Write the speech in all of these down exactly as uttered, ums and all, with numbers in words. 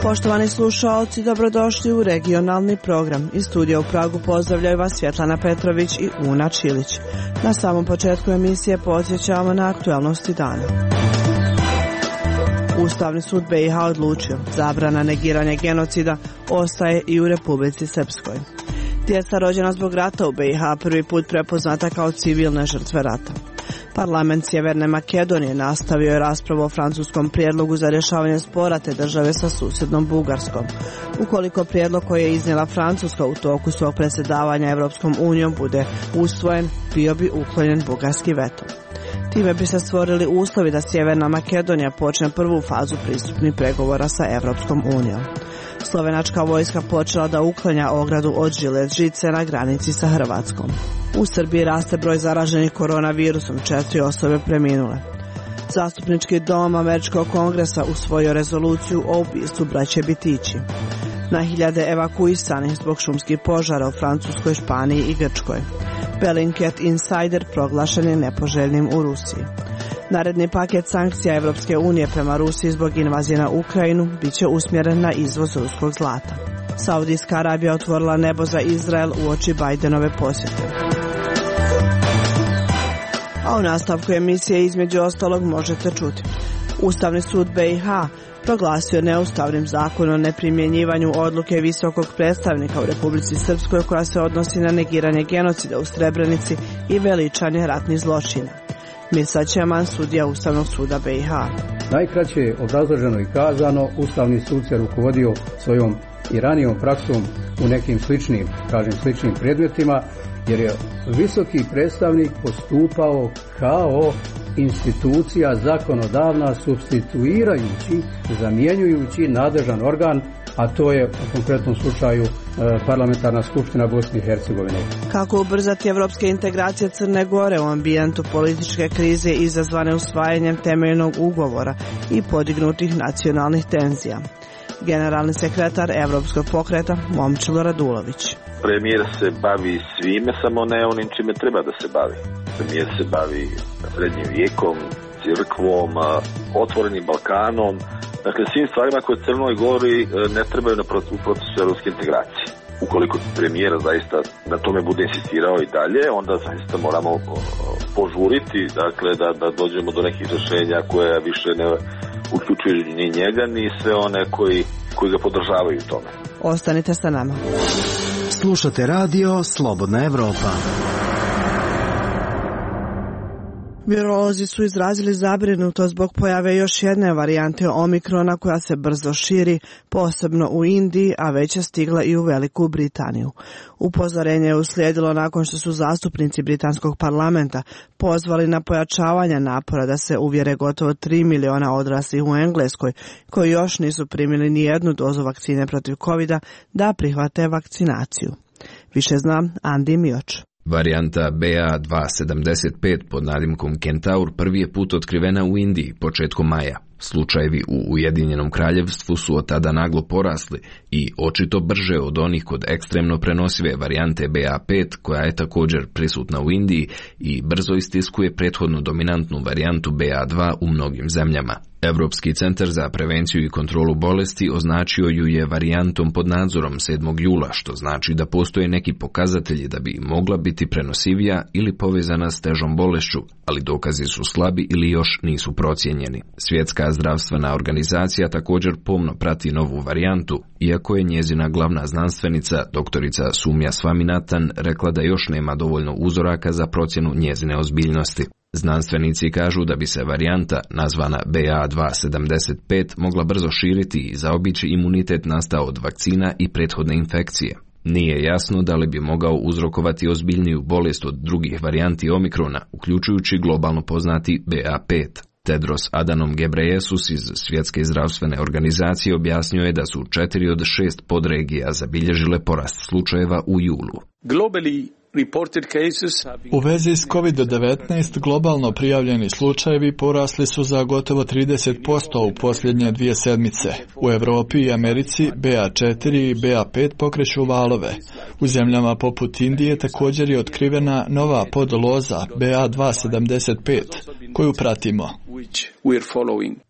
Poštovani slušalci, dobrodošli u regionalni program. Iz studija u Pragu pozdravljaju vas Svjetlana Petrović i Una Čilić. Na samom početku emisije podsjećamo na aktualnosti dana. Ustavni sud B i H odlučio, zabrana negiranja genocida ostaje i u Republici Srpskoj. Djeca rođena zbog rata u B i H prvi put prepoznata kao civilne žrtve rata. Parlament Sjeverne Makedonije nastavio je raspravu o francuskom prijedlogu za rješavanje spora te države sa susjednom Bugarskom. Ukoliko prijedlog koji je iznijela Francuska u toku svog predsjedavanja Europskom unijom bude usvojen, bio bi uklonjen bugarski veto. Time bi se stvorili uslovi da Sjeverna Makedonija počne prvu fazu pristupnih pregovora sa Europskom unijom. Slovenačka vojska počela da uklanja ogradu od žilet žice na granici sa Hrvatskom. U Srbiji raste broj zaraženih koronavirusom, četiri osobe preminule. Zastupnički dom Američkog kongresa usvojio rezoluciju o ubistvu braće Bitići. Na hiljade evakuisanih zbog šumskih požara u Francuskoj, Španiji i Grčkoj. Bellingcat Insider proglašen je nepoželjnim u Rusiji. Naredni paket sankcija Evropske unije prema Rusiji zbog invazije na Ukrajinu bit će usmjeren na izvoz ruskog zlata. Saudijska Arabija otvorila nebo za Izrael uoči Bajdenove posjete. A u nastavku emisije između ostalog možete čuti. Ustavni sud B i H proglasio neustavnim zakon o neprimjenjivanju odluke visokog predstavnika u Republici Srpskoj koja se odnosi na negiranje genocida u Srebrenici i veličanje ratnih zločina. Mirsa Čeman, sudija Ustavnog suda B i H. Najkraće obrazloženo i kazano, Ustavni sud se rukovodio svojom i ranijom praksom u nekim sličnim, kažem sličnim predmetima, jer je visoki predstavnik postupao kao institucija zakonodavna, supstituirajući, zamjenjujući nadležan organ, a to je u konkretnom slučaju Parlamentarna skupština Bosne i Hercegovine. Kako ubrzati evropske integracije Crne Gore u ambijentu političke krize izazvane usvajanjem temeljnog ugovora i podignutih nacionalnih tenzija? Generalni sekretar Evropskog pokreta Momčilo Radulović. Premijer se bavi svime, samo ne onim čime treba da se bavi. Premijer se bavi srednjim vijekom, crkvom, otvorenim Balkanom, dakle svim stvarima koje Crnoj Gori ne trebaju na procesu evropske integracije. Ukoliko premijer zaista na tome bude insistirao i dalje, onda zaista moramo požuriti, dakle da, da dođemo do nekih rješenja koje više ne uključuju ni njega ni sve one koji, koji ga podržavaju u tome. Ostanite sa nama. Slušate radio Slobodna Evropa. Virolozi su izrazili zabrinutost zbog pojave još jedne varijante omikrona koja se brzo širi, posebno u Indiji, a već je stigla i u Veliku Britaniju. Upozorenje je uslijedilo nakon što su zastupnici britanskog parlamenta pozvali na pojačavanje napora da se uvjere gotovo tri miliona odraslih u Engleskoj, koji još nisu primili ni jednu dozu vakcine protiv kovida, da prihvate vakcinaciju. Više zna Andi Mioč. Varijanta B A dva sedamdeset pet pod nadimkom Kentaur prvi je put otkrivena u Indiji početkom maja. Slučajevi u Ujedinjenom kraljevstvu su od tada naglo porasli i očito brže od onih kod ekstremno prenosive varijante B A pet koja je također prisutna u Indiji i brzo istiskuje prethodnu dominantnu varijantu B A dva u mnogim zemljama. Europski centar za prevenciju i kontrolu bolesti označio ju je varijantom pod nadzorom sedmog jula, što znači da postoje neki pokazatelji da bi mogla biti prenosivija ili povezana s težom bolešću, ali dokazi su slabi ili još nisu procijenjeni. Svjetska zdravstvena organizacija također pomno prati novu varijantu, iako je njezina glavna znanstvenica, doktorica Sumya Swaminathan, rekla da još nema dovoljno uzoraka za procjenu njezine ozbiljnosti. Znanstvenici kažu da bi se varijanta, nazvana B A dva sedamdeset pet, mogla brzo širiti i zaobići imunitet nastao od vakcina i prethodne infekcije. Nije jasno da li bi mogao uzrokovati ozbiljniju bolest od drugih varijanti omikrona, uključujući globalno poznati B A pet. Tedros Adhanom Ghebreyesus iz Svjetske zdravstvene organizacije objasnio je da su četiri od šest podregija zabilježile porast slučajeva u julu. Globally, u vezi s kovid devetnaest globalno prijavljeni slučajevi porasli su za gotovo trideset posto u posljednje dvije sedmice. U Europi i Americi B A četiri i B A pet pokreću valove. U zemljama poput Indije također je otkrivena nova podloza B A dva sedamdeset pet koju pratimo.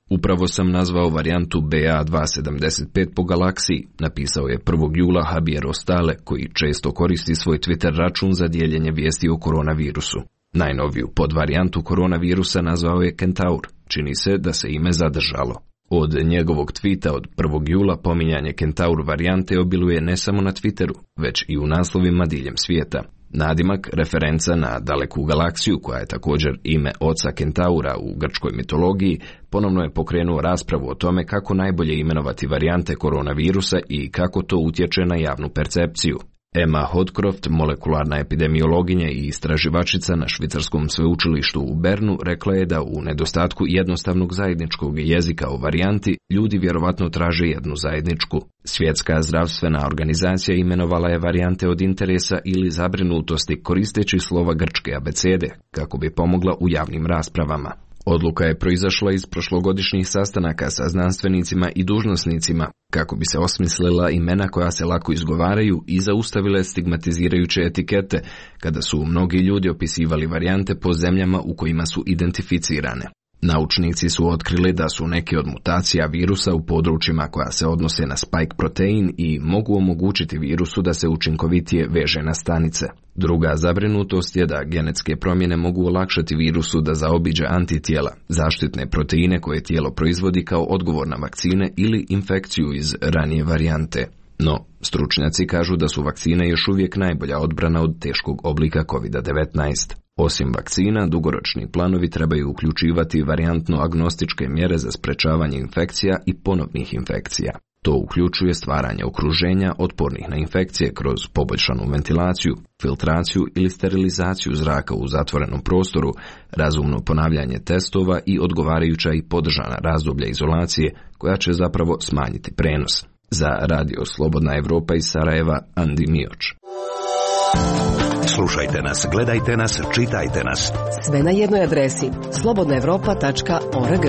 Upravo sam nazvao varijantu B A dva sedamdeset pet po galaksiji, napisao je prvog jula Javier Ostale, koji često koristi svoj Twitter račun za dijeljenje vijesti o koronavirusu. Najnoviju podvarijantu koronavirusa nazvao je Kentaur. Čini se da se ime zadržalo. Od njegovog tvita od prvog jula pominjanje Kentaur varijante obiluje ne samo na Twitteru, već i u naslovima diljem svijeta. Nadimak, referenca na daleku galaksiju, koja je također ime oca Kentaura u grčkoj mitologiji, ponovno je pokrenuo raspravu o tome kako najbolje imenovati varijante koronavirusa i kako to utječe na javnu percepciju. Emma Hodcroft, molekularna epidemiologinja i istraživačica na švicarskom sveučilištu u Bernu, rekla je da u nedostatku jednostavnog zajedničkog jezika o varijanti, ljudi vjerovatno traže jednu zajedničku. Svjetska zdravstvena organizacija imenovala je varijante od interesa ili zabrinutosti koristeći slova grčke abecede, kako bi pomogla u javnim raspravama. Odluka je proizašla iz prošlogodišnjih sastanaka sa znanstvenicima i dužnosnicima, kako bi se osmislila imena koja se lako izgovaraju i zaustavile stigmatizirajuće etikete, kada su mnogi ljudi opisivali varijante po zemljama u kojima su identificirane. Naučnici su otkrili da su neke od mutacija virusa u područjima koja se odnose na spike protein i mogu omogućiti virusu da se učinkovitije veže na stanice. Druga zabrinutost je da genetske promjene mogu olakšati virusu da zaobiđe antitijela, zaštitne proteine koje tijelo proizvodi kao odgovor na vakcine ili infekciju iz ranije varijante. No, stručnjaci kažu da su vakcine još uvijek najbolja odbrana od teškog oblika kovid devetnaest. Osim vakcina, dugoročni planovi trebaju uključivati varijantno-agnostičke mjere za sprečavanje infekcija i ponovnih infekcija. To uključuje stvaranje okruženja otpornih na infekcije kroz poboljšanu ventilaciju, filtraciju ili sterilizaciju zraka u zatvorenom prostoru, razumno ponavljanje testova i odgovarajuća i podržana razdoblja izolacije koja će zapravo smanjiti prenos. Za Radio Slobodna Evropa iz Sarajeva, Andi Mioč. Slušajte nas, gledajte nas, čitajte nas. Sve na jednoj adresi slobodna evropa tačka org.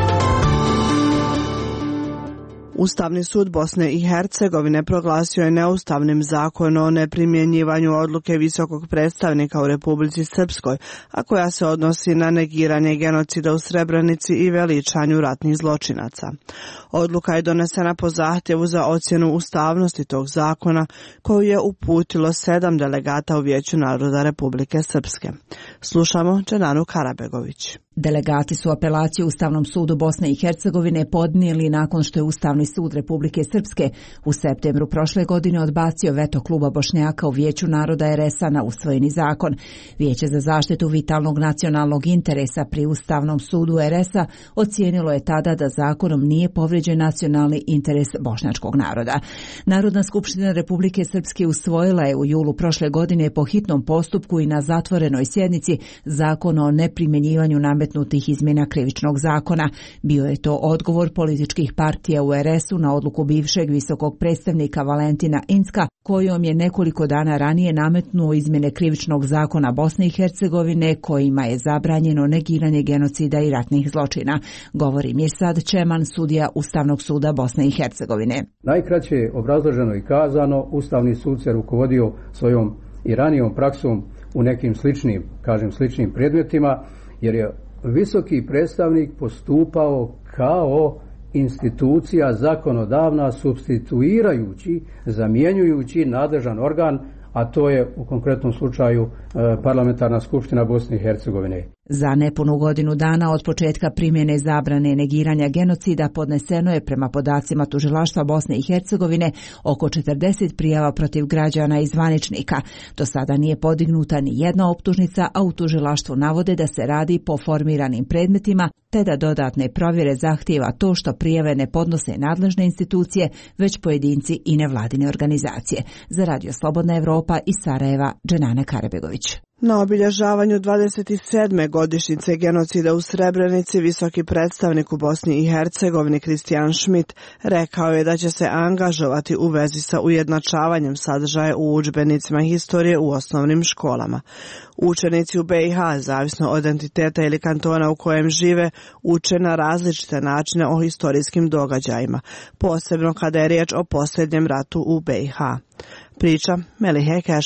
Ustavni sud Bosne i Hercegovine proglasio je neustavnim zakon o neprimjenjivanju odluke visokog predstavnika u Republici Srpskoj, a koja se odnosi na negiranje genocida u Srebrenici i veličanju ratnih zločinaca. Odluka je donesena po zahtjevu za ocjenu ustavnosti tog zakona, koju je uputilo sedam delegata u Vijeću naroda Republike Srpske. Slušamo Dženanu Karabegović. Delegati su apelaciju Ustavnom sudu Bosne i Hercegovine podnijeli nakon što je Ustavni sud Republike Srpske u septembru prošle godine odbacio veto kluba Bošnjaka u Vijeću naroda er es a na usvojeni zakon. Vijeće za zaštitu vitalnog nacionalnog interesa pri Ustavnom sudu er es a ocijenilo je tada da zakonom nije povrijeđen nacionalni interes bošnjačkog naroda. Narodna skupština Republike Srpske usvojila je u julu prošle godine po hitnom postupku i na zatvorenoj sjednici zakon o neprimjenjivanju nametnutih izmjena krivičnog zakona. Bio je to odgovor političkih partija u er es u na odluku bivšeg visokog predstavnika Valentina Incka, kojom je nekoliko dana ranije nametnuo izmjene krivičnog zakona Bosne i Hercegovine kojima je zabranjeno negiranje genocida i ratnih zločina. Govori Mirsad Čeman, sudija Ustavnog suda Bosne i Hercegovine. Najkraće obrazloženo i kazano, Ustavni sud se rukovodio svojom i ranijom praksom u nekim sličnim, kažem sličnim predmetima, jer je visoki predstavnik postupao kao institucija zakonodavna, supstituirajući, zamjenjujući nadležan organ, a to je u konkretnom slučaju Parlamentarna skupština Bosne i Hercegovine. Za nepunu godinu dana od početka primjene zabrane negiranja genocida podneseno je prema podacima Tužilaštva Bosne i Hercegovine oko četrdeset prijava protiv građana i zvaničnika. Do sada nije podignuta ni jedna optužnica, a u tužilaštvu navode da se radi po formiranim predmetima, te da dodatne provjere zahtijeva to što prijave ne podnose nadležne institucije, već pojedinci i nevladine organizacije. Za Radio Slobodna Evropa iz Sarajeva, Dženana Karabegović. Na obilježavanju dvadeset sedme godišnjice genocida u Srebrenici visoki predstavnik u Bosni i Hercegovini Kristijan Schmidt rekao je da će se angažovati u vezi sa ujednačavanjem sadržaja u udžbenicima historije u osnovnim školama. Učenici u be i ha, zavisno od entiteta ili kantona u kojem žive, uče na različite načine o historijskim događajima, posebno kada je riječ o posljednjem ratu u be i ha. Priča Melihe Kešmer.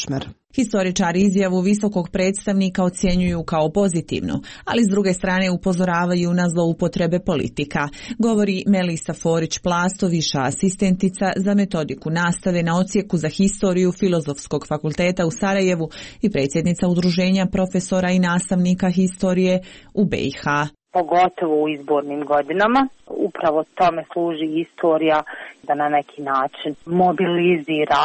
Historičari izjavu visokog predstavnika ocjenjuju kao pozitivnu, ali s druge strane upozoravaju na zloupotrebe politika, govori Melisa Forić-Plasto, viša asistentica za metodiku nastave na odsjeku za historiju Filozofskog fakulteta u Sarajevu i predsjednica Udruženja profesora i nastavnika historije u B i H. Pogotovo u izbornim godinama. Upravo tome služi istorija da na neki način mobilizira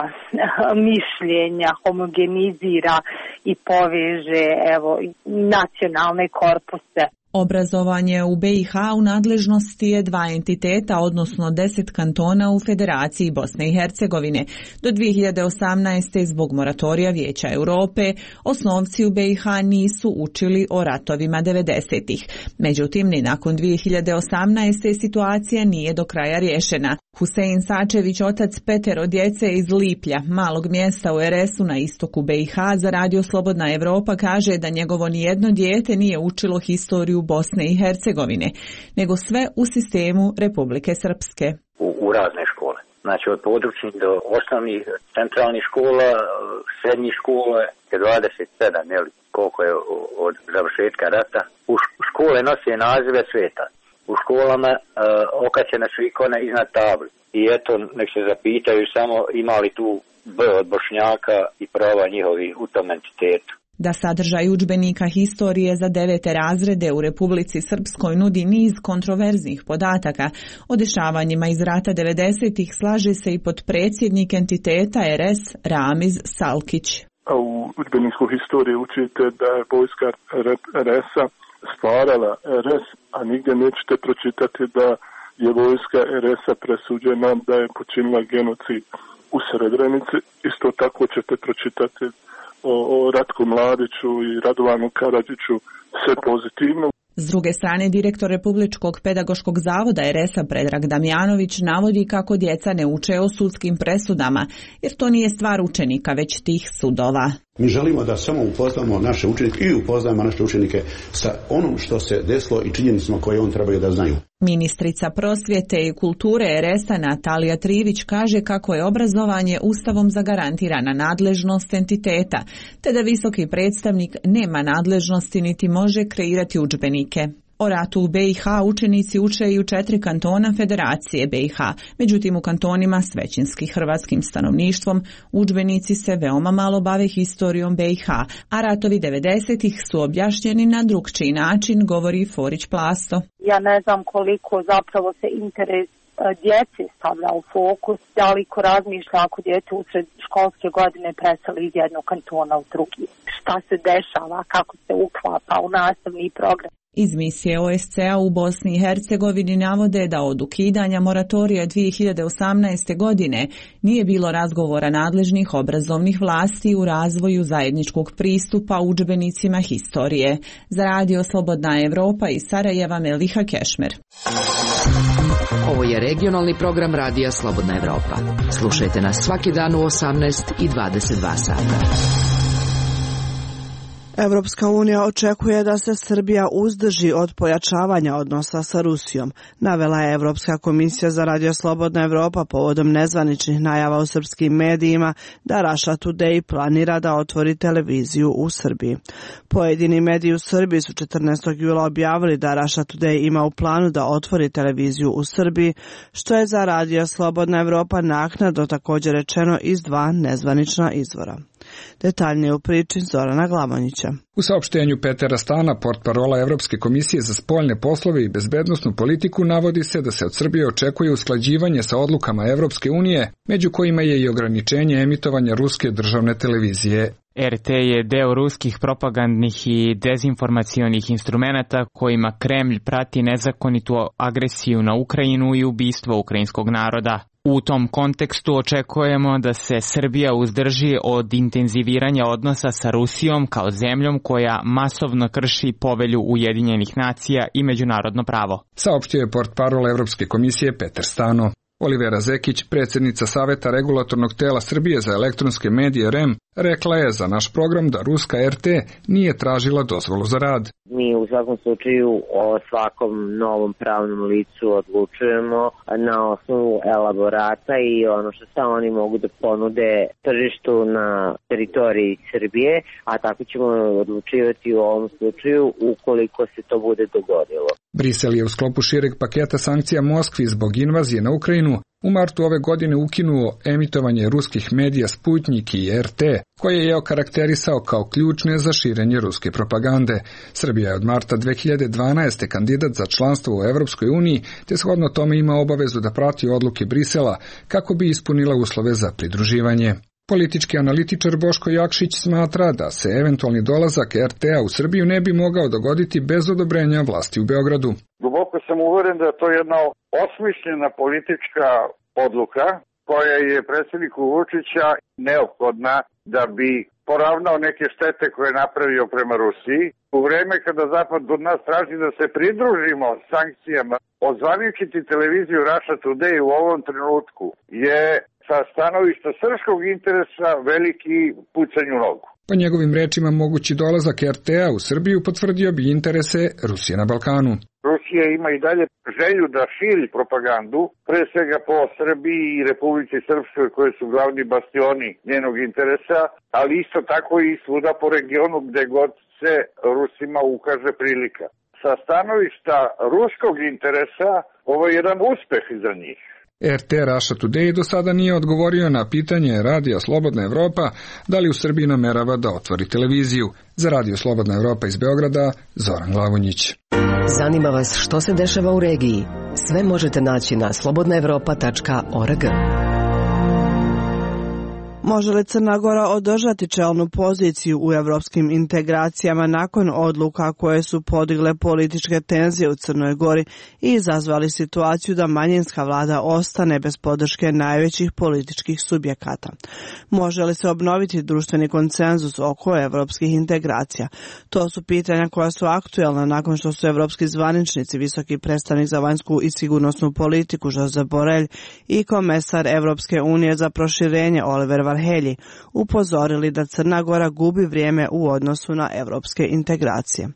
mišljenja, homogenizira i poveže evo, nacionalne korpuse. Obrazovanje u B i H u nadležnosti je dva entiteta, odnosno deset kantona u Federaciji Bosne i Hercegovine. Do dvije hiljade osamnaeste. zbog moratorija Vijeća Europe, osnovci u B i H nisu učili o ratovima devedesetih. Međutim, ni nakon dvije hiljade osamnaeste. situacija nije do kraja riješena. Husein Sačević, otac petero djece iz Liplja, malog mjesta u R S-u na istoku B i H, za Radio Slobodna Evropa kaže da njegovo nijedno dijete nije učilo historiju Bosne i Hercegovine, nego sve u sistemu Republike Srpske. U, u razne škole. Znači od područnih do osnovnih centralnih škola, srednjih škola je dvadeset sedam, jel, koliko je od završetka rata. U škole nose nazive sveta. U školama uh, okačene su ikone iznad tabli. I eto, nek se zapitaju samo imali tu B od Bošnjaka i prava njihovi u tom entitetu. Da sadržaj udžbenika historije za devete razrede u Republici Srpskoj nudi niz kontroverznih podataka o dešavanjima iz rata devedesetih, slaže se i potpredsjednik entiteta R S Ramiz Salkić. A u udžbeniku historije učite da je vojska R S-a stvarala R S, a nigdje nećete pročitati da je vojska R S-a presuđena da je počinila genocid u Srebrenici. Isto tako ćete pročitati o, o Ratku Mladiću i Radovanu Karadžiću, sve pozitivno. S druge strane, direktor Republičkog pedagoškog zavoda R S-a Predrag Damjanović navodi kako djeca ne uče o sudskim presudama, jer to nije stvar učenika, već tih sudova. Mi želimo da samo upoznamo naše učenike i upoznamo naše učenike sa onom što se desilo i činjenicama koje on trebaju da znaju. Ministrica prosvjete i kulture R S-a Natalija Trivić kaže kako je obrazovanje Ustavom zagarantirana nadležnost entiteta, te da visoki predstavnik nema nadležnosti niti može kreirati udžbenike. O ratu u B i H učenici uče i u četiri kantona Federacije B i H, međutim u kantonima s većinski hrvatskim stanovništvom udžbenici se veoma malo bave historijom B i H, a ratovi devedesetih su objašnjeni na drugčiji način, govori Forić-Plasto. Ja ne znam koliko zapravo se interes djece stavlja u fokus, da li ko razmišlja ako djete usred školske godine preseli iz jednog kantona u drugi. Šta se dešava, kako se uklapa u nastavni program. Iz misije O S C-a u Bosni i Hercegovini navode da od ukidanja moratorija dvije hiljade osamnaeste. godine nije bilo razgovora nadležnih obrazovnih vlasti u razvoju zajedničkog pristupa udžbenicima historije. Za Radio Slobodna Evropa iz Sarajeva Meliha Kešmer. Ovo je regionalni program Radija Slobodna Evropa. Slušajte nas svaki dan u osamnaest i dvadeset dva sata. Evropska unija očekuje da se Srbija uzdrži od pojačavanja odnosa sa Rusijom, navela je Evropska komisija za Radio Slobodna Evropa povodom nezvaničnih najava u srpskim medijima da Russia Today planira da otvori televiziju u Srbiji. Pojedini mediji u Srbiji su četrnaestog jula objavili da Russia Today ima u planu da otvori televiziju u Srbiji, što je za Radio Slobodna Evropa naknadno također rečeno iz dva nezvanična izvora. Detaljnije u priči Zorana Glamonjića. U saopštenju Petera Stana, portparola Evropske komisije za spoljne poslove i bezbednosnu politiku, navodi se da se od Srbije očekuje usklađivanje sa odlukama Evropske unije, među kojima je i ograničenje emitovanja ruske državne televizije. R T je deo ruskih propagandnih i dezinformacionih instrumenata kojima Kremlj prati nezakonitu agresiju na Ukrajinu i ubistvo ukrajinskog naroda. U tom kontekstu očekujemo da se Srbija uzdrži od intenziviranja odnosa sa Rusijom kao zemljom koja masovno krši povelju Ujedinjenih nacija i međunarodno pravo. Saopštio je portparol Evropske komisije Peter Stano. Olivera Zekić, predsjednica Saveta regulatornog tela Srbije za elektronske medije R E M, Rekla je za naš program da ruska er te nije tražila dozvolu za rad. Mi u svakom slučaju o svakom novom pravnom licu odlučujemo na osnovu elaborata i ono što samo oni mogu da ponude tržištu na teritoriji Srbije, a tako ćemo odlučivati u ovom slučaju ukoliko se to bude dogodilo. Brisel je u sklopu šireg paketa sankcija Moskvi zbog invazije na Ukrajinu u martu ove godine ukinuo emitovanje ruskih medija Sputnik i er te, koje je okarakterisao kao ključne za širenje ruske propagande. Srbija je od marta dve hiljade dvanaeste. kandidat za članstvo u Evropskoj uniji, te shodno tome ima obavezu da prati odluke Brisela kako bi ispunila uslove za pridruživanje. Politički analitičar Boško Jakšić smatra da se eventualni dolazak er te-a u Srbiju ne bi mogao dogoditi bez odobrenja vlasti u Beogradu. Duboko sam uveren da je to jedna osmišljena politička odluka koja je predsjedniku Vučića neophodna da bi poravnao neke štete koje je napravio prema Rusiji. U vreme kada Zapad od nas traži da se pridružimo sankcijama, ozvaničiti televiziju Russia Today u ovom trenutku je sa stanovišta srpskog interesa veliki pucanj u nogu. Po njegovim rečima, mogući dolazak er te-a u Srbiju potvrdio bi interese Rusije na Balkanu. Rusija ima i dalje želju da širi propagandu, pre svega po Srbiji i Republici Srpskoj koje su glavni bastioni njenog interesa, ali isto tako i svuda po regionu gde god se Rusima ukaže prilika. Sa stanovišta ruskog interesa ovo je jedan uspeh za njih. er te Russia Today do sada nije odgovorio na pitanje Radija Slobodna Evropa da li u Srbiji namerava da otvori televiziju. Za Radio Slobodna Evropa iz Beograda, Zoran Glavonjić. Zanima vas što se dešava u regiji? Sve možete naći na slobodna evropa tačka org. Može li Crna Gora održati čelnu poziciju u evropskim integracijama nakon odluka koje su podigle političke tenzije u Crnoj Gori i izazvali situaciju da manjinska vlada ostane bez podrške najvećih političkih subjekata? Može li se obnoviti društveni konsenzus oko evropskih integracija? To su pitanja koja su aktuelna nakon što su evropski zvaničnici, visoki predstavnik za vanjsku i sigurnosnu politiku Josep Borrell i komesar Evropske unije za proširenje Oliver Varhelyi upozorili da Crna Gora gubi vrijeme u odnosu na evropske integracije.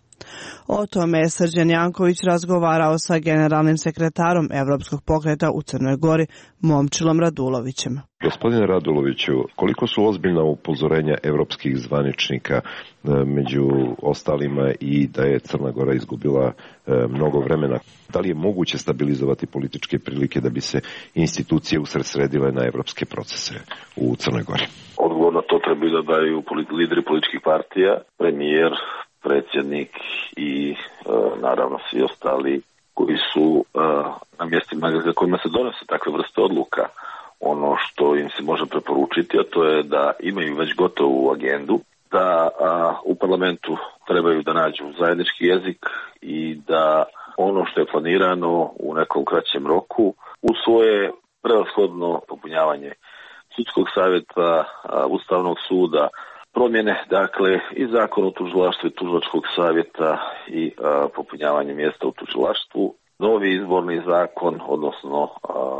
O tome je Srđan Janković razgovarao sa generalnim sekretarom Evropskog pokreta u Crnoj Gori, Momčilom Radulovićem. Gospodine Raduloviću, koliko su ozbiljna upozorenja evropskih zvaničnika među ostalima i da je Crna Gora izgubila mnogo vremena? Da li je moguće stabilizovati političke prilike da bi se institucije usredsredile na evropske procese u Crnoj Gori? Odgovor na to treba da daju lideri političkih partija, premijer, predsjednik i e, naravno svi ostali koji su e, na mjestima za kojima se donose takve vrste odluka. Ono što im se može preporučiti, a to je da imaju već gotovu agendu, da a, u parlamentu trebaju da nađu zajednički jezik i da ono što je planirano u nekom kraćem roku usvoje prevashodno popunjavanje sudskog savjeta, a, Ustavnog suda, promjene, dakle, i zakon o tužilaštvu i tužilačkog savjeta i a, popunjavanje mjesta u tužilaštvu, novi izborni zakon, odnosno a,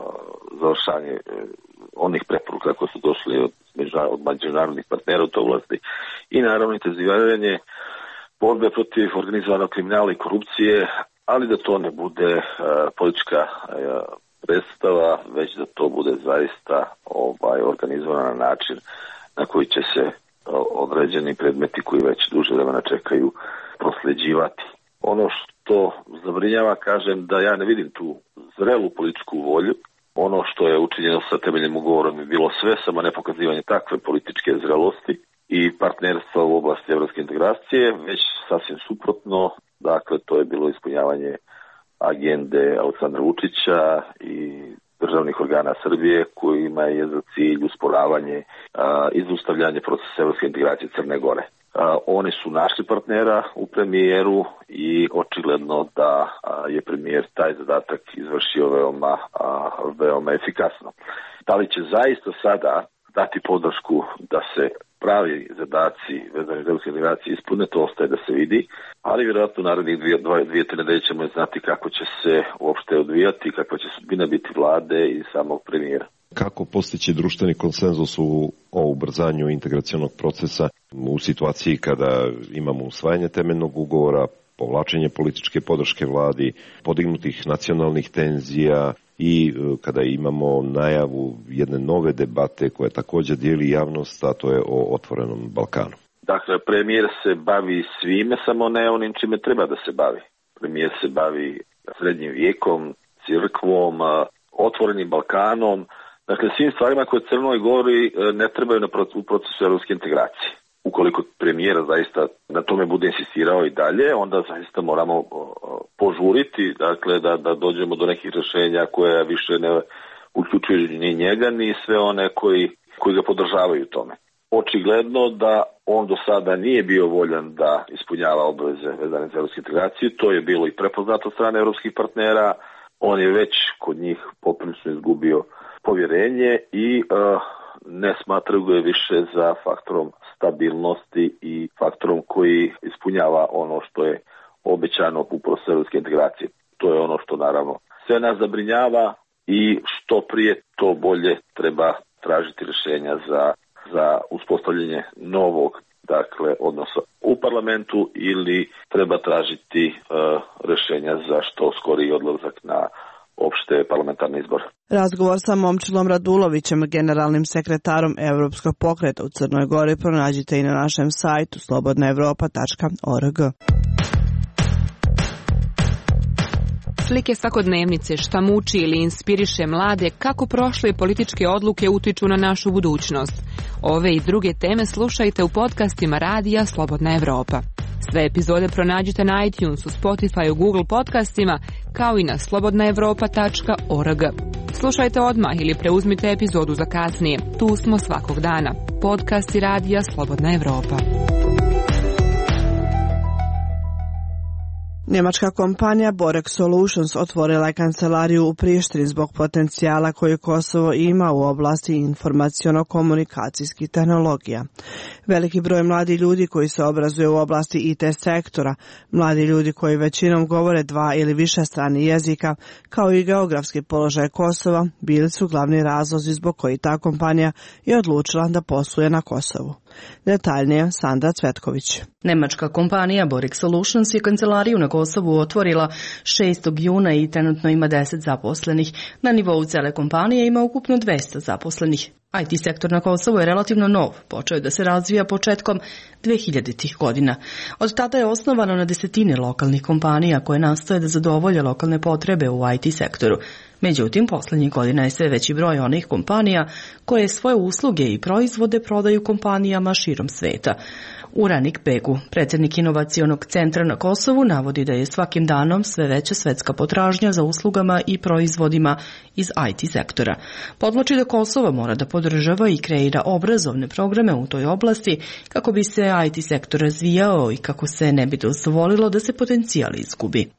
završanje e, onih preporuka koje su došli od, od međunarodnih partnera u toj oblasti i naravno intenziviranje borbe protiv organizovanog kriminala i korupcije, ali da to ne bude a, politička a, predstava, već da to bude zaista ovaj, organizovano na način na koji će se određeni predmeti koji već duže vremena čekaju prosljeđivati. Ono što zabrinjava, kažem da ja ne vidim tu zrelu političku volju. Ono što je učinjeno sa temeljem ugovorom je bilo sve, samo ne pokazivanje takve političke zrelosti i partnerstva u oblasti evropske integracije, već sasvim suprotno, dakle to je bilo ispunjavanje agende Aleksandra Vučića i državnih organa Srbije kojima je za cilj usporavanje i zaustavljanje procesa evropske integracije Crne Gore. A, oni su našli partnera u premijeru i očigledno da a, je premijer taj zadatak izvršio veoma, a, veoma efikasno. Da li će zaista sada dati podršku da se pravi zadaci vezani za evropske integracije ispune, to ostaje da se vidi, ali vjerojatno narednih dvije, dvije, dvije tri nedelje ćemo znati kako će se uopšte odvijati, kakva će sudbina biti vlade i samog premijera. Kako postići društveni konsenzus u, o ubrzanju integracionog procesa u situaciji kada imamo usvajanje temeljnog ugovora, povlačenje političke podrške vladi, podignutih nacionalnih tenzija i kada imamo najavu jedne nove debate koja također dijeli javnost, a to je o otvorenom Balkanu. Dakle, premijer se bavi svime, samo ne onim čime treba da se bavi. Premijer se bavi srednjim vijekom, crkvom, otvorenim Balkanom, dakle svim stvarima koje Crnoj Gori ne trebaju u procesu europske integracije. Ukoliko premijera zaista na tome bude insistirao i dalje, onda zaista moramo požuriti, dakle da, da dođemo do nekih rješenja koje više ne uključuju ni njega, ni sve one koji, koji ga podržavaju tome. Očigledno da on do sada nije bio voljan da ispunjava obveze vezane za europsku integraciju, to je bilo i prepoznato od strane europskih partnera, on je već kod njih poprilično izgubio povjerenje i uh, ne smatraju ga više za faktorom stabilnosti i faktorom koji ispunjava ono što je obećano u procesu europske integracije. To je ono što naravno sve nas zabrinjava i što prije to bolje treba tražiti rješenja za, za uspostavljanje novog dakle odnosa u parlamentu ili treba tražiti uh, rješenja za što skoriji odlazak na opšte parlamentarne izbore. Razgovor sa Momčilom Radulovićem, generalnim sekretarom Europskog pokreta u Crnoj Gori, pronađite i na našem sajtu slobodna evropa tačka org. Slike svakodnevnice, šta muči ili inspiriše mlade, kako prošle političke odluke utiču na našu budućnost. Ove i druge teme slušajte u podcastima Radija Slobodna Evropa. Sve epizode pronađite na iTunesu, Spotify, Google podcastima, kao i na slobodna evropa tačka org. Slušajte odmah ili preuzmite epizodu za kasnije. Tu smo svakog dana. Podcasti Radija Slobodna Evropa. Njemačka kompanija Borek Solutions otvorila je kancelariju u Prištini zbog potencijala koji Kosovo ima u oblasti informaciono-komunikacijskih tehnologija. Veliki broj mladih ljudi koji se obrazuje u oblasti I T sektora, mladi ljudi koji većinom govore dva ili više stranih jezika, kao i geografski položaj Kosova, bili su glavni razlozi zbog koji ta kompanija je odlučila da posluje na Kosovu. Detaljnije Sandra Cvetković. Nemačka kompanija Borek Solutions je kancelariju na Kosovu otvorila šestog juna i trenutno ima deset zaposlenih. Na nivou cele kompanije ima ukupno dvesta zaposlenih. I T sektor na Kosovu je relativno nov, počeo je da se razvija početkom dvehiljaditih godina. Od tada je osnovano na desetine lokalnih kompanija koje nastoje da zadovolje lokalne potrebe u I T sektoru. Međutim, posljednjih godina je sve veći broj onih kompanija koje svoje usluge i proizvode prodaju kompanijama širom sveta. Uranik Begu, predsjednik inovacionog centra na Kosovu, navodi da je svakim danom sve veća svetska potražnja za uslugama i proizvodima iz I T sektora. Podvlači da Kosovo mora da podržava i kreira obrazovne programe u toj oblasti kako bi se I T sektor razvijao i kako se ne bi dozvolilo da se potencijal izgubi.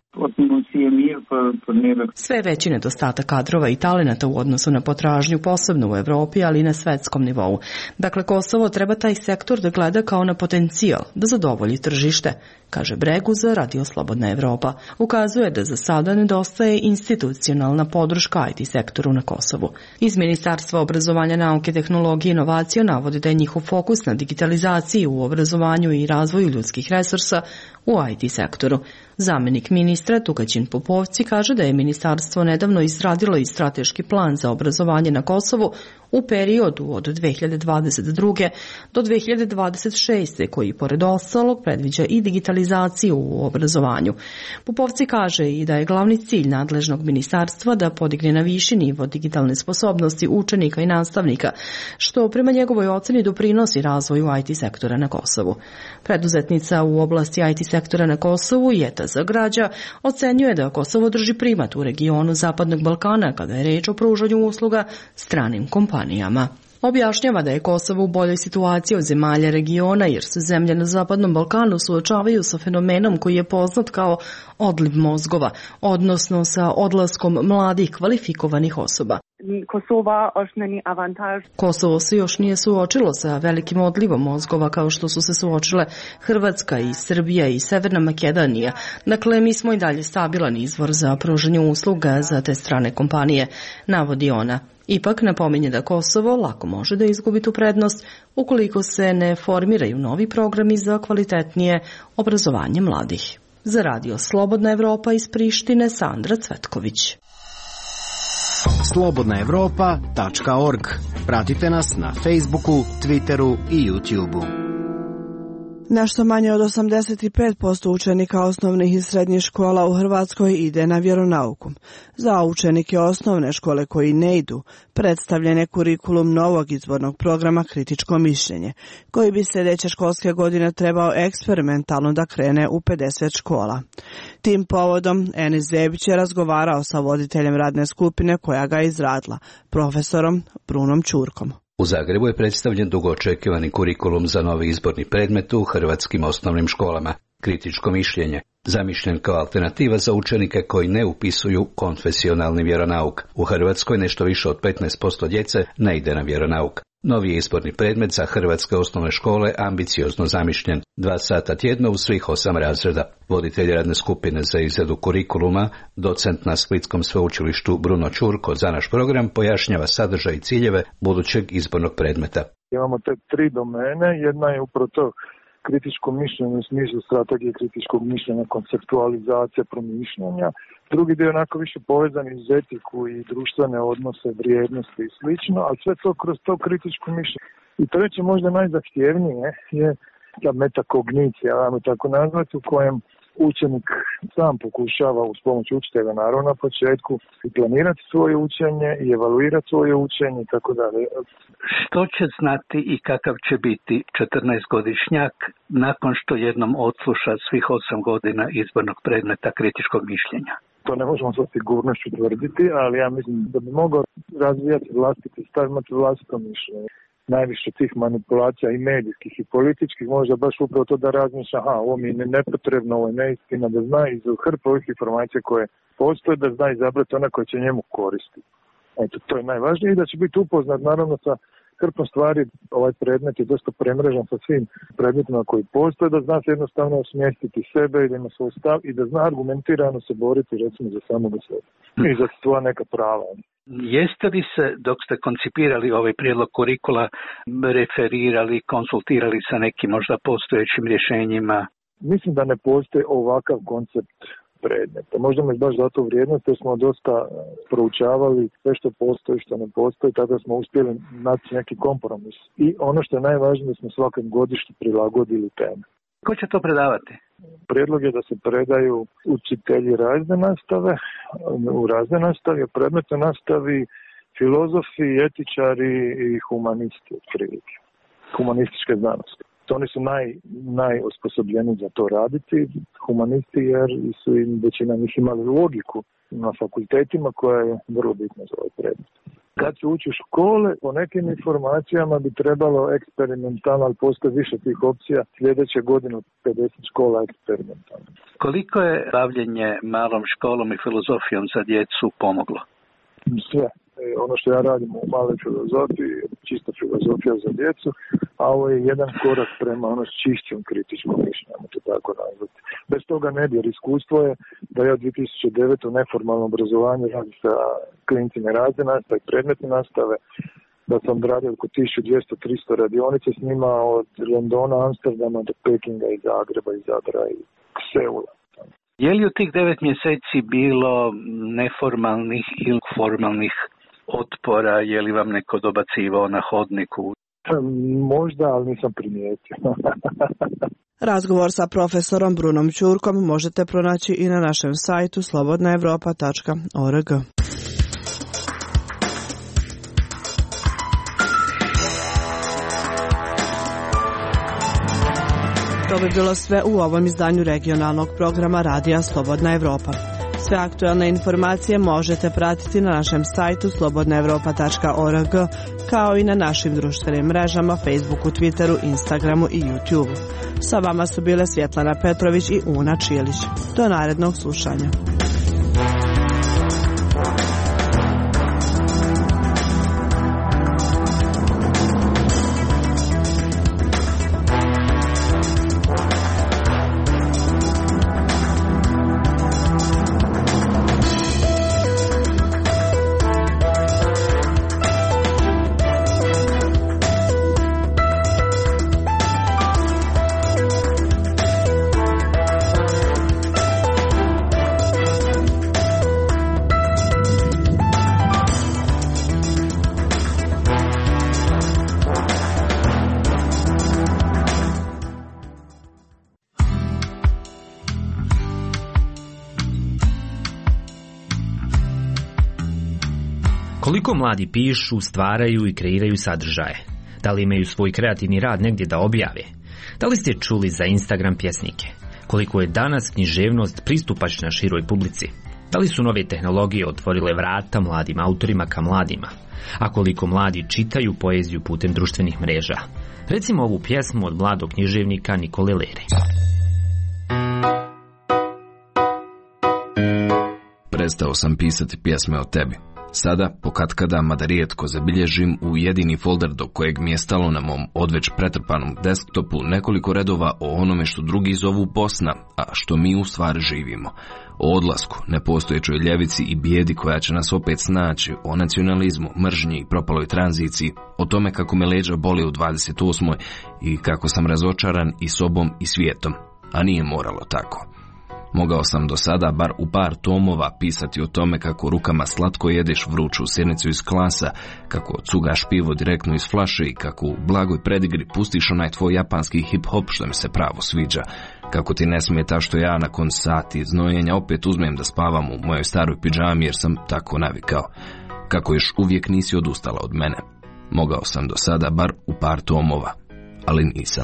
Sve veći nedostatak kadrova i talenata u odnosu na potražnju, posebno u Evropi, ali i na svetskom nivou. Dakle, Kosovo treba taj sektor da gleda kao na potencijal, da zadovolji tržište, kaže Bregu za Radio Slobodna Evropa. Ukazuje da za sada nedostaje institucionalna podrška I T sektoru na Kosovu. Iz Ministarstva obrazovanja, nauke, tehnologije i inovacija navodi da je njihov fokus na digitalizaciji u obrazovanju i razvoju ljudskih resursa u I T sektoru. Zamenik ministra Tugaćin Popovci kaže da je ministarstvo nedavno izradilo i strateški plan za obrazovanje na Kosovu u periodu od dve hiljade dvadeset druge do dve hiljade dvadeset šeste koji pored ostalog predviđa i digitalizaciju u obrazovanju. Popovci kaže i da je glavni cilj nadležnog ministarstva da podigne na viši nivo digitalne sposobnosti učenika i nastavnika, što prema njegovoj oceni doprinosi razvoju I T sektora na Kosovu. Preduzetnica u oblasti I T sektora na Kosovu, Jeta Zagrađa, ocenjuje da Kosovo drži primat u regionu Zapadnog Balkana kada je reč o pružanju usluga stranim kompanijama. Objašnjava da je Kosovo u boljoj situaciji od zemalja regiona jer se zemlje na Zapadnom Balkanu suočavaju sa fenomenom koji je poznat kao odliv mozgova, odnosno sa odlaskom mladih kvalifikovanih osoba. Kosovo se još nije suočilo sa velikim odlivom mozgova kao što su se suočile Hrvatska i Srbija i Severna Makedonija. Dakle, mi smo i dalje stabilan izvor za pružanje usluga za te strane kompanije, navodi ona. Ipak napominje da Kosovo lako može da izgubi tu prednost ukoliko se ne formiraju novi programi za kvalitetnije obrazovanje mladih. Za radio Slobodna Evropa iz Prištine, Sandra Cvetković. slobodna evropa tačka org. Pratite nas na Facebooku, Twitteru i YouTubeu. Nešto manje od osamdeset pet posto učenika osnovnih i srednjih škola u Hrvatskoj ide na vjeronauku. Za učenike osnovne škole koji ne idu, predstavljen je kurikulum novog izbornog programa Kritičko mišljenje, koji bi sljedeće školske godine trebao eksperimentalno da krene u pedeset škola. Tim povodom Enis Zebić je razgovarao sa voditeljem radne skupine koja ga je izradila, profesorom Brunom Ćurkom. U Zagrebu je predstavljen dugo očekivani kurikulum za novi izborni predmet u hrvatskim osnovnim školama, kritičko mišljenje, zamišljen kao alternativa za učenike koji ne upisuju konfesionalni vjeronauk. U Hrvatskoj nešto više od petnaest posto djece ne ide na vjeronauk. Novi je izborni predmet za hrvatske osnovne škole ambiciozno zamišljen, dva sata tjedno u svih osam razreda. Voditelj radne skupine za izradu kurikuluma, docent na Splitskom sveučilištu Bruno Ćurko za naš program pojašnjava sadržaj i ciljeve budućeg izbornog predmeta. Imamo te tri domene, jedna je upravo to kritičko mišljenje u smislu strategije kritičkog mišljenja, konceptualizacija, promišljanja. Drugi dio je onako više povezan iz etiku i društvene odnose, vrijednosti i slično, ali sve to kroz to kritičko mišljenje. I treće, možda najzahtjevnije je ta metakognicija, ajmo tako nazvati, u kojem učenik sam pokušava uz pomoć učitelja naravno na početku i planirati svoje učenje i evaluirati svoje učenje i tako dalje. Što će znati i kakav će biti četrnaestogodišnjak nakon što jednom odsluša svih osam godina izbornog predmeta kritičkog mišljenja? To ne možemo sa sigurnošću tvrditi, ali ja mislim da bi mogao razvijati vlastiti stav, imati vlastito mišljenje. Najviše tih manipulacija i medijskih i političkih, možda baš upravo to da razmišlja, aha, ovo mi je nepotrebno, ovo je neistina, da zna iz hrpe ovih informacija koje postoje, da zna izabrati ona koja će njemu koristiti. Eto, to je najvažnije i da će biti upoznat naravno sa hrpom stvari. Ovaj predmet je dosta premrežan sa svim predmetima koji postoje, da zna se jednostavno osmjestiti sebe i da ima svoj stav i da zna argumentirano se boriti recimo za samoga sebe i za svoja neka prava. Jeste li se, dok ste koncipirali ovaj prijedlog kurikula, referirali, konsultirali sa nekim možda postojećim rješenjima? Mislim da ne postoji ovakav koncept predmeta. Možda me baš zato vrijednost, jer smo dosta proučavali sve što postoji, što ne postoji, tada smo uspjeli naći neki kompromis. I ono što je najvažnije, smo svakom godištu prilagodili teme. Ko će to predavati? Prijedlog je da se predaju učitelji razne nastave, u razne nastave, predmetne nastavi filozofi, etičari i humanisti, otprilike, humanističke znanosti. Oni su naj, najosposobljeni za to raditi, humanisti, jer su im većina njih imali logiku na fakultetima koja je vrlo bitna za ovaj predmet. Kad će ući u škole, po nekim informacijama bi trebalo eksperimentalno, ali postoji više tih opcija, sljedeće godine pedeset škola eksperimentalno. Koliko je bavljenje malom školom i filozofijom za djecu pomoglo? Sve. Ono što ja radim u maloj filozofiji, čista filozofija za djecu, a ovo je jedan korak prema ono s čišćom kritičkom mišljenjem, to tako nazvati. Bez toga ne bi, jer iskustvo je da ja od dvije tisuće devete u neformalnom obrazovanju radim sa klincima razne nastave, predmetne nastave, da sam radio oko tisuću dvjesto do tristo radionica s njima od Londona, Amsterdama do Pekinga i Zagreba i Zadra i Seula. Je li u tih devet mjeseci bilo neformalnih ili formalnih otpora, je li vam neko dobacivao na hodniku? Možda, ali nisam primijetio. Razgovor sa profesorom Brunom Ćurkom možete pronaći i na našem sajtu slobodna evropa tačka org. To bi bilo sve u ovom izdanju regionalnog programa Radija Slobodna Evropa. Sve aktualne informacije možete pratiti na našem sajtu slobodna evropa tačka org, kao i na našim društvenim mrežama Facebooku, Twitteru, Instagramu i YouTubeu. Sa vama su bile Svjetlana Petrović i Una Čilić. Do narednog slušanja. Koliko mladi pišu, stvaraju i kreiraju sadržaje? Da li imaju svoj kreativni rad negdje da objave? Da li ste čuli za Instagram pjesnike? Koliko je danas književnost pristupačna široj publici? Da li su nove tehnologije otvorile vrata mladim autorima ka mladima? A koliko mladi čitaju poeziju putem društvenih mreža? Recimo ovu pjesmu od mladog književnika Nikole Lere. Prestao sam pisati pjesme o tebi. Sada, pokatkada, mada rijetko, zabilježim u jedini folder do kojeg mi je stalo na mom odveć pretrpanom desktopu nekoliko redova o onome što drugi zovu Bosna, a što mi u stvari živimo. O odlasku, nepostojećoj ljevici i bijedi koja će nas opet snaći, o nacionalizmu, mržnji i propaloj tranziciji, o tome kako me leđa boli u dvadeset osmoj i kako sam razočaran i sobom i svijetom, a nije moralo tako. Mogao sam do sada bar u par tomova pisati o tome kako rukama slatko jedeš vruću sirnicu iz klasa, kako cugaš pivo direktno iz flaše i kako u blagoj predigri pustiš onaj tvoj japanski hip-hop što mi se pravo sviđa, kako ti ne smeta što ja nakon sati znojenja opet uzmem da spavam u mojoj staroj pidžami jer sam tako navikao, kako još uvijek nisi odustala od mene. Mogao sam do sada bar u par tomova, ali nisam.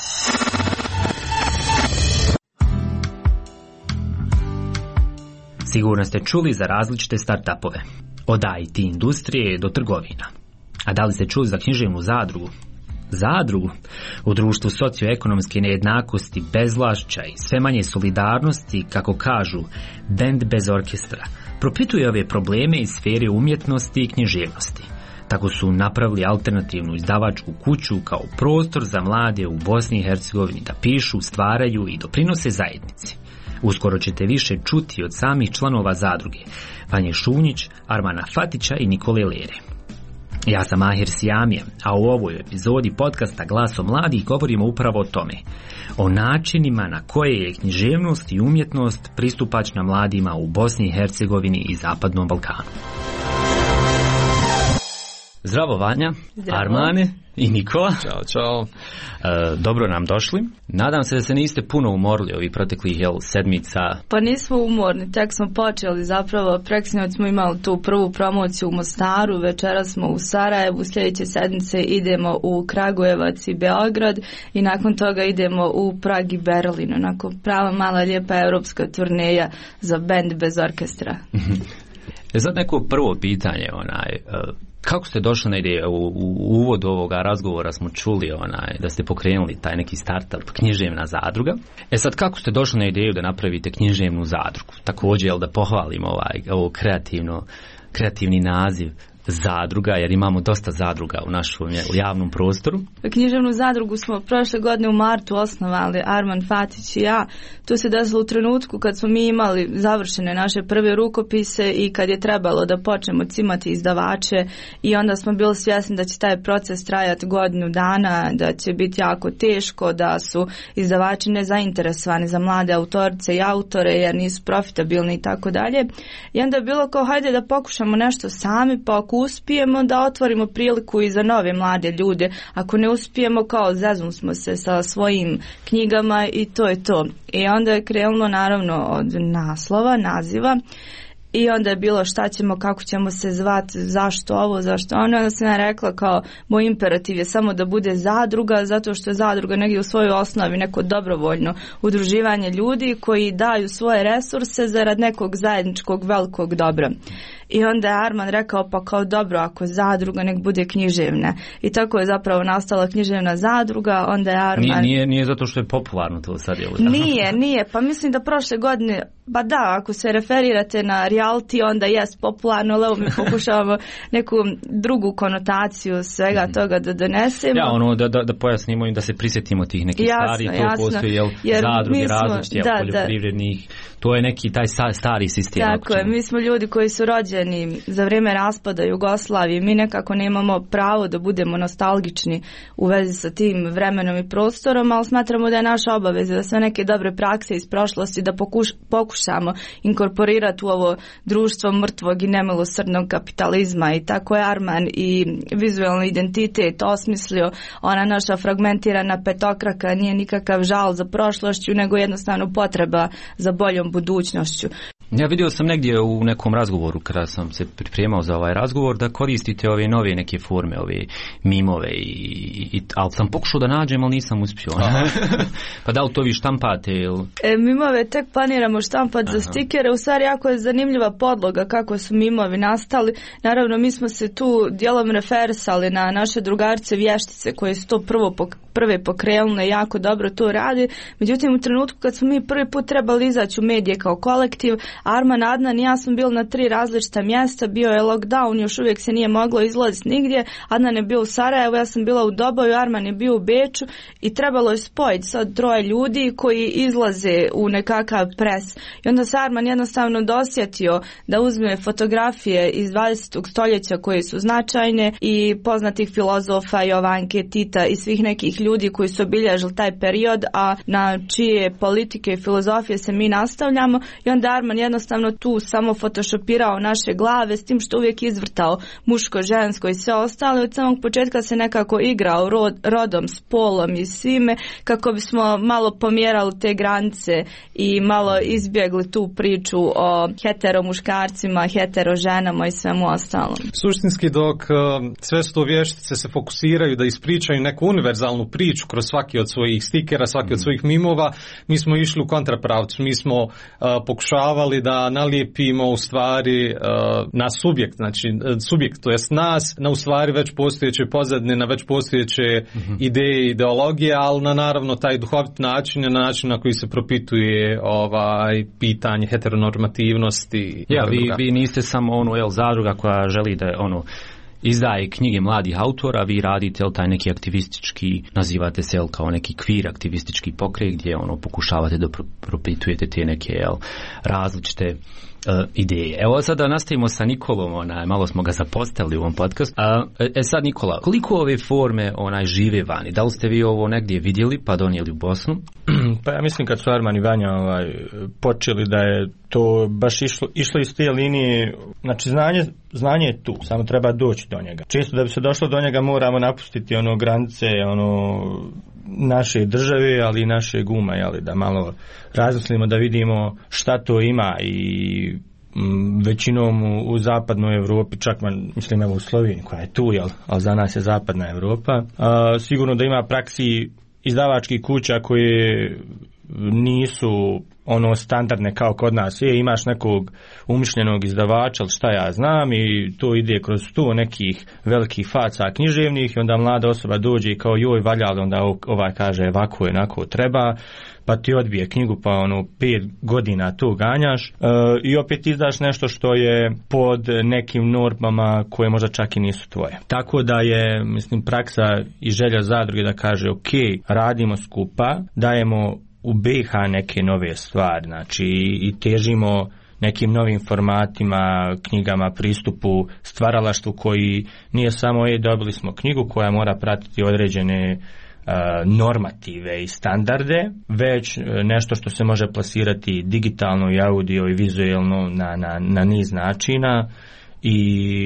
Sigurno ste čuli za različite startupove, od I T industrije do trgovina. A da li ste čuli za književnu zadrugu? Zadrugu? U društvu socioekonomske nejednakosti, bezvlašća i sve manje solidarnosti, kako kažu, bend bez orkestra, propituje ove probleme iz sfere umjetnosti i književnosti. Tako su napravili alternativnu izdavačku kuću kao prostor za mlade u Bosni i Hercegovini da pišu, stvaraju i doprinose zajednici. Uskoro ćete više čuti od samih članova zadruge, Vanje Šunjić, Armana Fatića i Nikole Lere. Ja sam Mahir Sijamija, a u ovoj epizodi podcasta Glaso mladih govorimo upravo o tome. O načinima na koje je književnost i umjetnost pristupačna mladima u Bosni i Hercegovini i Zapadnom Balkanu. Zdravo Vanja, Zdravo. Armane i Nikola. Ćao, čao. E, dobro nam došli. Nadam se da se niste puno umorili ovih proteklih jel, sedmica. Pa nismo umorni, tek smo počeli zapravo. Preksinoć smo imali tu prvu promociju u Mostaru, večeras smo u Sarajevu, sljedeće sedmice idemo u Kragujevac i Beograd i nakon toga idemo u Prag i Berlin. Onako prava mala lijepa europska turneja za bend bez orkestra. E sad neko prvo pitanje, onaj... Uh, Kako ste došli na ideju? U, u uvodu ovoga razgovora smo čuli onaj, da ste pokrenuli taj neki startup književna zadruga. E sad, kako ste došli na ideju da napravite književnu zadrugu? Također, jel da pohvalimo ovaj, ovo kreativno, kreativni naziv zadruga, jer imamo dosta zadruga u našem u javnom prostoru. Književnu zadrugu smo prošle godine u martu osnovali, Arman Fatić i ja. To se desilo u trenutku kad smo mi imali završene naše prve rukopise i kad je trebalo da počnemo cimati izdavače i onda smo bili svjesni da će taj proces trajati godinu dana, da će biti jako teško, da su izdavači nezainteresovani za mlade autorice i autore jer nisu profitabilni i tako dalje. I onda je bilo kao hajde da pokušamo nešto sami, pa ako uspijemo da otvorimo priliku i za nove mlade ljude, ako ne uspijemo kao zeznu smo se sa svojim knjigama i to je to. I onda je krenulo naravno od naslova, naziva i onda je bilo šta ćemo, kako ćemo se zvati, zašto ovo, zašto ono. Onda sam ja rekla kao moj imperativ je samo da bude zadruga, zato što je zadruga negdje u svojoj osnovi neko dobrovoljno udruživanje ljudi koji daju svoje resurse zarad nekog zajedničkog velikog dobra. I onda je Arman rekao pa kao dobro, ako zadruga nek bude književna. I tako je zapravo nastala književna zadruga. Onda je Arman... Nije, nije, nije zato što je popularno to sad je uzmano. Nije, nije. Pa mislim da prošle godine, ba da, ako se referirate na reality, onda jest popularno, ali mi pokušavamo neku drugu konotaciju svega toga da donesemo. Ja, ono, da, da, da pojasnimo i da se prisjetimo tih nekih jasno, stvari, to jasno. postoji, jel, zadruge različite, da, poljoprivrednih, to je neki taj stari sistem. Tako je, mi smo ljudi koji su rođeni za vrijeme raspada Jugoslavije, mi nekako nemamo pravo da budemo nostalgični u vezi sa tim vremenom i prostorom, ali smatramo da je naša obaveza da sve neke dobre prakse iz prošlosti da pokuš, pokušamo inkorporirati u ovo društvo mrtvog i nemilosrdnog kapitalizma. I tako je Arman i vizualni identitet osmislio. Ona naša fragmentirana petokraka nije nikakav žal za prošlošću, nego jednostavno potreba za boljom budućnošću. Ja vidio sam negdje u nekom razgovoru kada sam se pripremao za ovaj razgovor da koristite ove nove neke forme, ove mimove i, i ali sam pokušao da nađem, ali nisam uspio. Pa da li to vi štampate ili? E, mimove tek planiramo štampati za stikere, u stvari jako je zanimljiva podloga kako su mimovi nastali. Naravno mi smo se tu dijelom referisali na naše drugarce vještice koje su to prvo pok prve pokrenule, jako dobro to radi. Međutim, u trenutku kad smo mi prvi put trebali izaći u medije kao kolektiv, Arman, Adnan i ja smo bili na tri različita mjesta, bio je lockdown, još uvijek se nije moglo izlaziti nigdje. Adnan je bio u Sarajevu, ja sam bila u Doboju, Arman je bio u Beču i trebalo je spojiti sad troje ljudi koji izlaze u nekakav pres. I onda se Arman jednostavno dosjetio da uzme fotografije iz dvadesetog stoljeća koje su značajne i poznatih filozofa Jovanke, Tita i svih nekih ljudi koji su obilježili taj period, a na čije politike i filozofije se mi nastavljamo. I onda Arman jednostavno tu samo photoshopirao naše glave s tim što uvijek izvrtao muško, žensko i sve ostalo. Od samog početka se nekako igrao rod, rodom, spolom i svime kako bismo malo pomjerali te granice i malo izbjegli tu priču o heteromuškarcima, heteroženama i svemu ostalom. Suštinski dok sve sto vještice se fokusiraju da ispričaju neku univerzalnu priču kroz svaki od svojih stikera, svaki od svojih mimova, mi smo išli u kontrapravcu. Mi smo uh, pokušavali da nalijepimo u stvari uh, na subjekt, znači subjekt, to jest nas, na u stvari već postojeće pozadine, na već postojeće mm-hmm. ideje i ideologije, ali na naravno taj duhovit način, na način na koji se propituje ovaj pitanje heteronormativnosti. Ja, vi, vi niste samo ono, jel, zadruga koja želi da ono izdaje knjige mladih autora, vi radite, jel, taj neki aktivistički, nazivate se, jel, kao neki queer aktivistički pokret gdje ono pokušavate da propitujete te neke, jel, različite uh, ideje. Evo sada nastavimo sa Nikolom, onaj, malo smo ga zapostavili u ovom podcastu. Uh, e sad Nikola, koliko ove forme onaj žive vani? Da li ste vi ovo negdje vidjeli pa donijeli u Bosnu? Pa ja mislim kad su Arman i Vanja ovaj, počeli da je to baš išlo, išlo iz te linije, znači znanje, znanje je tu, samo treba doći do njega. Često da bi se došlo do njega moramo napustiti ono granice ono naše države, ali i naše guma, jeli, da malo razmislimo, da vidimo šta to ima i m, većinom u, u zapadnoj Europi, čak man, mislim evo u Sloveniji koja je tu, jel, ali za nas je zapadna Europa. A, sigurno da ima praksi izdavačkih kuća koje nisu ono standardne kao kod nas je, imaš nekog umišljenog izdavača, ali šta ja znam, i to ide kroz tu nekih velikih faca književnih i onda mlada osoba dođe i kao joj valjali, onda ovaj kaže ovako je, onako treba, pa ti odbije knjigu pa ono pet godina to ganjaš e, i opet izdaš nešto što je pod nekim normama koje možda čak i nisu tvoje. Tako da je, mislim, praksa i želja zadruge da kaže ok, radimo skupa, dajemo u B i H neke nove stvari, znači i težimo nekim novim formatima, knjigama, pristupu, stvaralaštvu koji nije samo e, dobili smo knjigu koja mora pratiti određene uh, normative i standarde, već uh, nešto što se može plasirati digitalno i audio i vizuelno na, na, na niz načina i,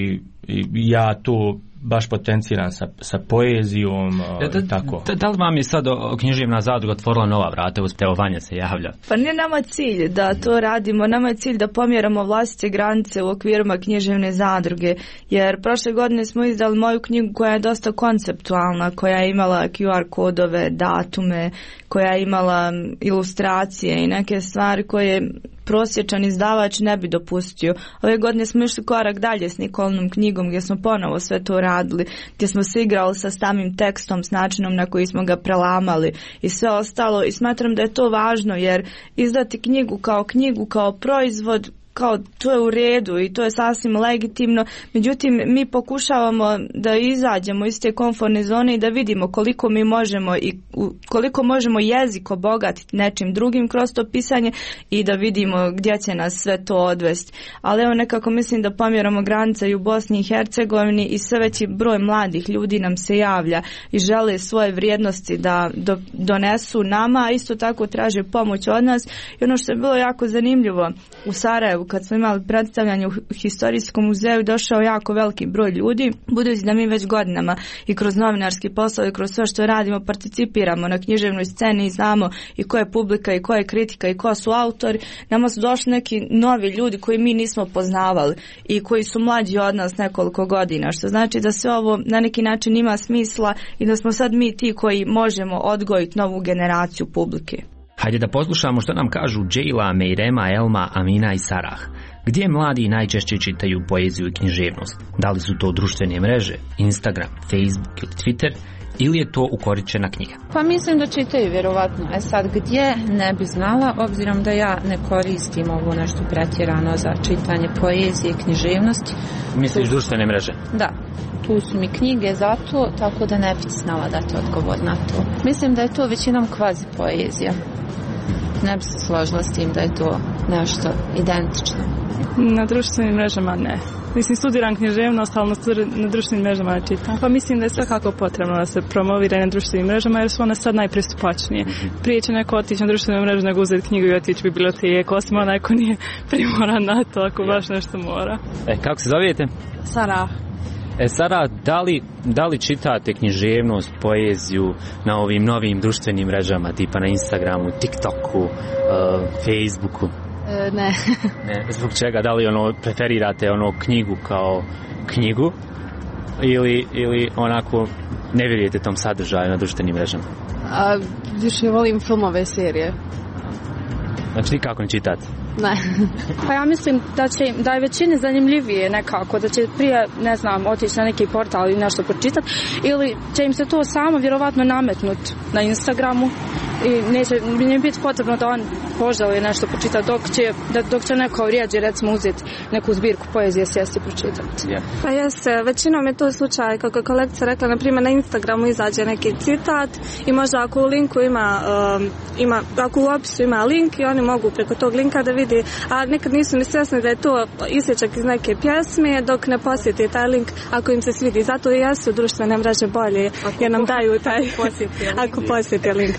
i ja tu baš potenciran sa, sa poezijom, da, da, tako. Da, da li vam je sad književna zadruga otvorila nova vrata, evo Vanja se javlja? Pa nije nama cilj da to radimo, nama je cilj da pomjeramo vlastite granice u okvirima književne zadruge, jer prošle godine smo izdali moju knjigu koja je dosta konceptualna, koja je imala Q R kodove, datume, koja je imala ilustracije i neke stvari koje prosječan izdavač ne bi dopustio. Ove godine smo išli korak dalje s Nikolnom knjigom gdje smo ponovo sve to radili, gdje smo se igrali sa samim tekstom, s načinom na koji smo ga prelamali i sve ostalo, i smatram da je to važno jer izdati knjigu kao knjigu, kao proizvod, kao to je u redu i to je sasvim legitimno, međutim mi pokušavamo da izađemo iz te komfortne zone i da vidimo koliko mi možemo i koliko možemo jezik obogatiti nečim drugim kroz to pisanje i da vidimo gdje će nas sve to odvesti. Ali evo nekako mislim da pomjeramo granice i u Bosni i Hercegovini i sve veći broj mladih ljudi nam se javlja i žele svoje vrijednosti da do, donesu nama, a isto tako traže pomoć od nas. I ono što je bilo jako zanimljivo u Sarajevu kad smo imali predstavljanje u Historijskom muzeju, došao jako veliki broj ljudi, budući da mi već godinama i kroz novinarski posao i kroz sve što radimo participiramo na književnoj sceni i znamo i ko je publika i ko je kritika i ko su autori, nama su došli neki novi ljudi koji mi nismo poznavali i koji su mlađi od nas nekoliko godina, što znači da sve ovo na neki način ima smisla i da smo sad mi ti koji možemo odgojiti novu generaciju publike. Hajde da poslušamo što nam kažu Džejla, Mejrema, Elma, Amina i Sarah. Gdje mladi najčešće čitaju poeziju i književnost? Da li su to društvene mreže, Instagram, Facebook ili Twitter, ili je to ukoričena knjiga? Pa mislim da čitaju vjerovatno. E sad gdje ne bi znala, obzirom da ja ne koristim ovo nešto pretjerano za čitanje poezije i književnosti. Misliš društvene mreže? Da. Tu su mi knjige za to, tako da ne bi znala dati odgovor na to. Mislim da je to većinom kvazi poezija. Ne bi se složila s tim da je to nešto identično. Na društvenim mrežama ne. Mislim, studiram književnost, ali na društvenim mrežama ne čitam. Pa mislim da je svakako potrebno da se promovira na društvenim mrežama, jer su one sad najpristupačnije. Prije će neko otići na društvenu mrežu nego uzeti knjigu i otići u biblioteku, osim onaj ko nije primoran na to, ako baš nešto mora. E, kako se zovijete? Sara. E, Sara, da li, da li čitate književnost, poeziju na ovim novim društvenim mrežama, tipa na Instagramu, TikToku, uh, Facebooku? E, ne. Ne. Zbog čega? Da li ono, preferirate ono knjigu kao knjigu ili, ili onako ne vjerujete tom sadržaju na društvenim mrežama? A, više volim filmove, serije. Znači nikako ne čitate? Ne. Pa ja mislim da će da je većini zanimljivije nekako, da će prije, ne znam, otići na neki portal i nešto pročitati, ili će im se to samo vjerovatno nametnuti na Instagramu i neće im biti potrebno da on poželi nešto pročitati, dok će, da, dok će neko rijeđe recimo uzeti neku zbirku poezije, sjesti i pročitati. Yeah. Pa jeste, većinom je to slučaj, kako je kolegica rekla, na primjer na Instagramu izađe neki citat i možda ako u linku ima, um, ima ako u opisu ima link i oni mogu preko tog linka da vidi, a nekad nisu ni svjesni da je to isječak iz neke pjesme dok ne posjeti taj link ako im se svidi. Zato i jesu društvene mreže bolje jer nam daju taj ako posjeti link.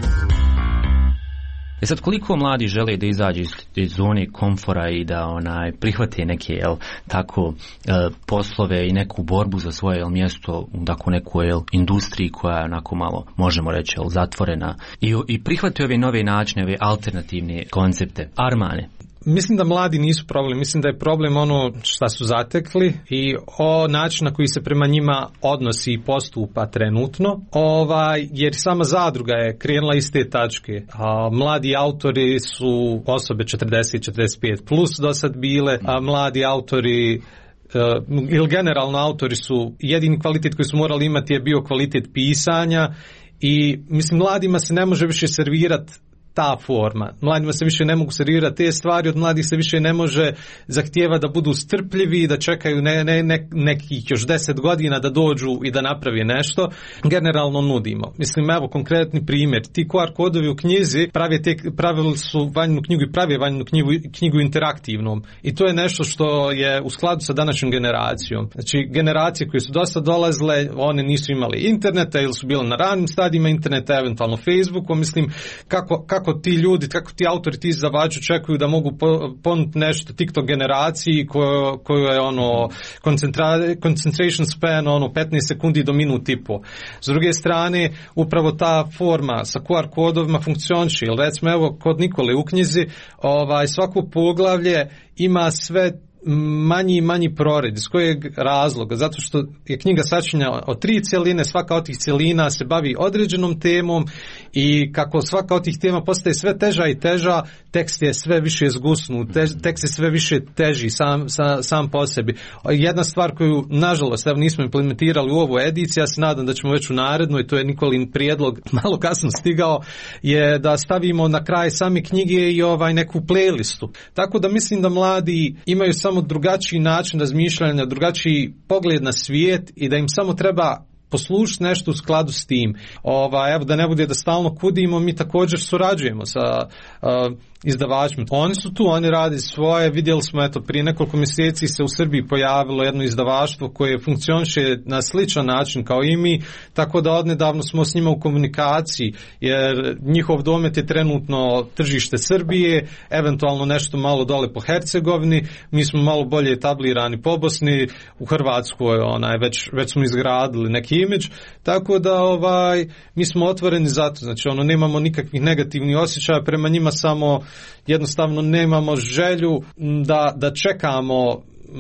E sad, koliko mladi žele da izađe iz, iz zone komfora i da onaj prihvate neke jel, tako e, poslove i neku borbu za svoje jel, mjesto u tako nekoj jel, industriji koja je onako malo, možemo reći, jel, zatvorena i, i prihvate ove nove načine, ove alternativne koncepte. Armane? Mislim da mladi nisu problem, mislim da je problem ono šta su zatekli i o način na koji se prema njima odnosi i postupa trenutno, ovaj, jer sama zadruga je krenula iz te tačke. A, mladi autori su osobe četrdeset četrdeset pet plus do sad bile, a mladi autori Uh, ili generalno autori su, jedini kvalitet koji su morali imati je bio kvalitet pisanja i mislim mladima se ne može više servirati ta forma. Mladima se više ne mogu servirati te stvari, od mladih se više ne može zahtijeva da budu strpljivi i da čekaju ne, ne, ne, nekih još deset godina da dođu i da napravi nešto. Generalno nudimo. Mislim, evo konkretni primjer. Ti Q R kodovi u knjizi prave te, pravili su vanjnu knjigu i prave vanjnu knjigu, knjigu interaktivnom. I to je nešto što je u skladu sa današnjom generacijom. Znači, generacije koje su dosta dolazile, one nisu imali interneta ili su bile na ranim stadijima interneta, eventualno Facebooku. Mislim, kako, kako Kako ti ljudi, kako ti autori, ti izdavači čekuju da mogu ponuditi nešto TikTok generaciji koju, koju je ono concentration span ono petnaest sekundi do minut i po. S druge strane, upravo ta forma sa Q R kodovima funkcioniše. Recimo, evo, kod Nikole u knjizi, ovaj, svako poglavlje ima sve manji i manji prored. Iz kojeg razloga? Zato što je knjiga sačinjena od tri cjeline, svaka od tih cjelina se bavi određenom temom i kako svaka od tih tema postaje sve teža i teža, tekst je sve više zgusnut, tež, tekst je sve više teži sam, sam, sam po sebi. Jedna stvar koju, nažalost, evo nismo implementirali u ovu ediciju, ja se nadam da ćemo već u narednoj, to je Nikolin prijedlog, malo kasno stigao, je da stavimo na kraj same knjige i ovaj neku playlistu. Tako da mislim da mladi imaju samo drugačiji način razmišljanja, drugačiji pogled na svijet i da im samo treba poslušati nešto u skladu s tim. Ova, evo da ne bude da stalno kudimo, mi također surađujemo sa uh, izdavačima. Oni su tu, oni radi svoje. Vidjeli smo, eto, prije nekoliko mjeseci se u Srbiji pojavilo jedno izdavaštvo koje funkcioniše na sličan način kao i mi, tako da odnedavno smo s njima u komunikaciji, jer njihov domet je trenutno tržište Srbije, eventualno nešto malo dole po Hercegovini, mi smo malo bolje etablirani po Bosni, u Hrvatskoj onaj, već, već smo izgradili neki imidž, tako da ovaj, mi smo otvoreni za to, znači ono, nemamo nikakvih negativnih osjećaja prema njima, samo jednostavno nemamo želju da, da čekamo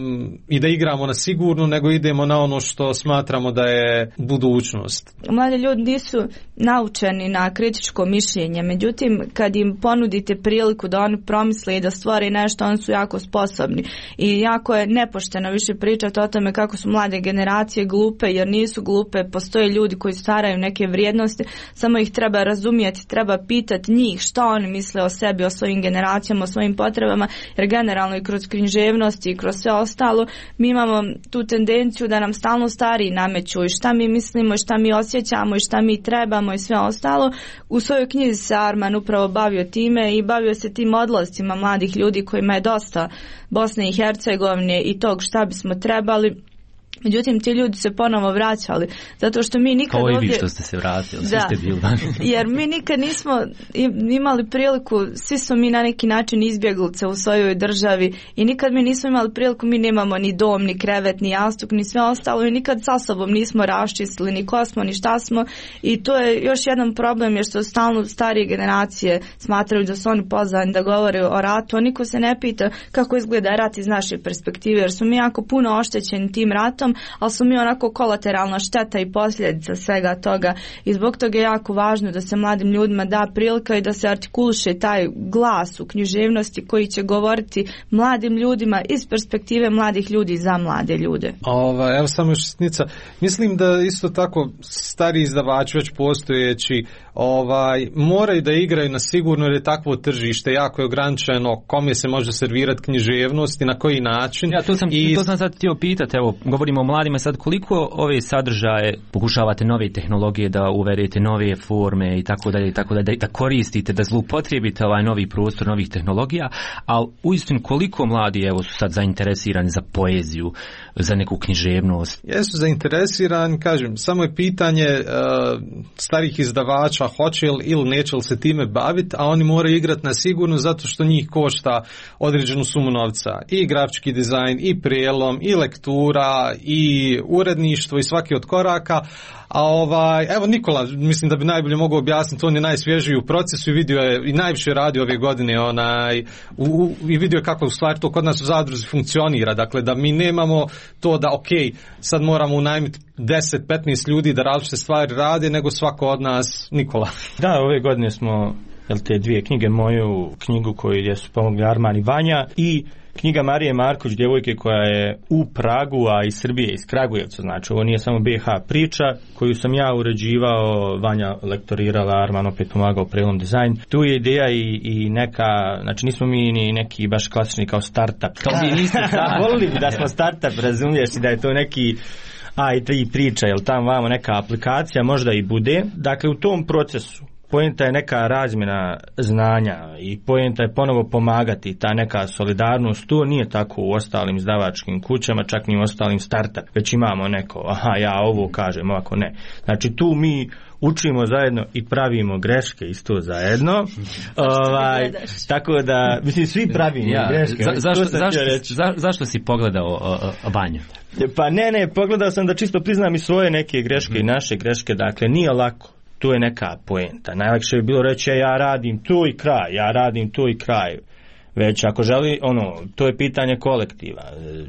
i da igramo na sigurno, nego idemo na ono što smatramo da je budućnost. Mladi ljudi nisu naučeni na kritičko mišljenje, međutim kad im ponudite priliku da oni promisle i da stvore nešto, oni su jako sposobni i jako je nepošteno više pričati o tome kako su mlade generacije glupe, jer nisu glupe, postoje ljudi koji stvaraju neke vrijednosti, samo ih treba razumjeti, treba pitati njih što oni misle o sebi, o svojim generacijama, o svojim potrebama, jer generalno i kroz književnost i kroz sve ostalo, mi imamo tu tendenciju da nam stalno stariji nameću i šta mi mislimo i šta mi osjećamo i šta mi trebamo i sve ostalo. U svojoj knjizi se Arman upravo bavio time i bavio se tim odlascima mladih ljudi kojima je dosta Bosne i Hercegovine i tog šta bismo trebali. Međutim, ti ljudi se ponovo vraćali, zato što mi nikad ovdje... Kao i vi što ste se vratili, da, svi ste bili. jer mi nikad nismo imali priliku, svi smo mi na neki način izbjeglice u svojoj državi i nikad mi nismo imali priliku, mi nemamo ni dom, ni krevet, ni jastuk, ni sve ostalo i nikad sa sobom nismo raščistili ni ko smo, ni šta smo i to je još jedan problem, jer što stalno starije generacije smatraju da su oni pozvani da govore o ratu, a niko se ne pita kako izgleda rat iz naše perspektive, jer smo mi jako puno oštećeni tim ratom, ali su mi onako kolateralna šteta i posljedica svega toga i zbog toga je jako važno da se mladim ljudima da prilika i da se artikuliše taj glas u književnosti koji će govoriti mladim ljudima iz perspektive mladih ljudi za mlade ljude. Ova, evo samo još sitnica. Mislim da isto tako stari izdavači već postojeći ovaj, moraju da igraju na sigurno, jer je takvo tržište jako je ograničeno kome se može servirati književnost i na koji način. Ja, to sam, I... to sam sad htio pitati, evo, govorimo o mladima sad, koliko ove sadržaje pokušavate nove tehnologije da uvedete, nove forme i tako dalje i tako dalje, da koristite, da zloupotrijebite ovaj novi prostor novih tehnologija, ali uistinu koliko mladi evo su sad zainteresirani za poeziju, za neku književnost? Jesu zainteresirani, kažem, samo je pitanje uh, starih izdavača hoće li ili neće li se time baviti, a oni moraju igrati na sigurno zato što njih košta određenu sumu novca. I grafički dizajn, i prijelom, i lektura, i uredništvo, i svaki od koraka. A ovaj, evo Nikola, mislim da bi najbolje mogao objasniti, on je najsvježiji u procesu i vidio je, i najviše radi ove godine, onaj, u, u, i vidio je kako u stvari to kod nas u zadruzi funkcionira, dakle da mi nemamo to da ok, sad moramo unajmiti deset do petnaest ljudi da različite stvari rade, nego svako od nas. Nikola. Da, ove godine smo, jel, te dvije knjige, moju knjigu koju jesu pomogli Arman i Vanja i knjiga Marije Marković, djevojke koja je u Pragu, a iz Srbije, iz Kragujevca, znači ovo nije samo B H priča, koju sam ja uređivao, Vanja lektorirala, Arman opet pomagao prelom dizajn. Tu je ideja i, i neka, znači nismo mi ni neki baš klasični kao startup. Kao vi niste, da. Volili bi da smo startup, razumiješ, i da je to neki A I tri priča, jel tamo vamo neka aplikacija, možda i bude. Dakle, u tom procesu poenta je neka razmjena znanja i poenta je ponovo pomagati, ta neka solidarnost. To nije tako u ostalim izdavačkim kućama, čak ni u ostalim startup, već imamo neko, aha, ja ovo kažem, ovako ne. Znači tu mi učimo zajedno i pravimo greške isto zajedno. ovaj, tako da, mislim, svi pravimo ja, greške. Za, zašto, zašto, za, zašto si pogledao Vanju? Pa ne, ne, pogledao sam da čisto priznam i svoje neke greške mm. i naše greške, dakle nije lako. Tu je neka poenta. Najlakše je bilo reći ja radim to i kraj, ja radim to i kraj. Već ako želi, ono, to je pitanje kolektiva.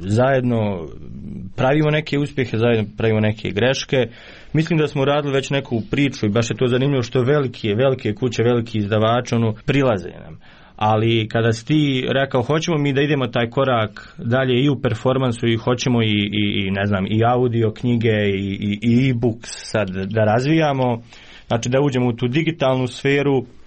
Zajedno pravimo neke uspjehe, zajedno pravimo neke greške. Mislim da smo radili već neku priču i baš je to zanimljivo što velike, velike kuće, veliki izdavači, ono, prilaze nam. Ali kada si ti rekao hoćemo mi da idemo taj korak dalje i u performansu i hoćemo i, i, i ne znam, i audio knjige i, i, i e-books sad da razvijamo, znači da uđemo u tu digitalnu sferu,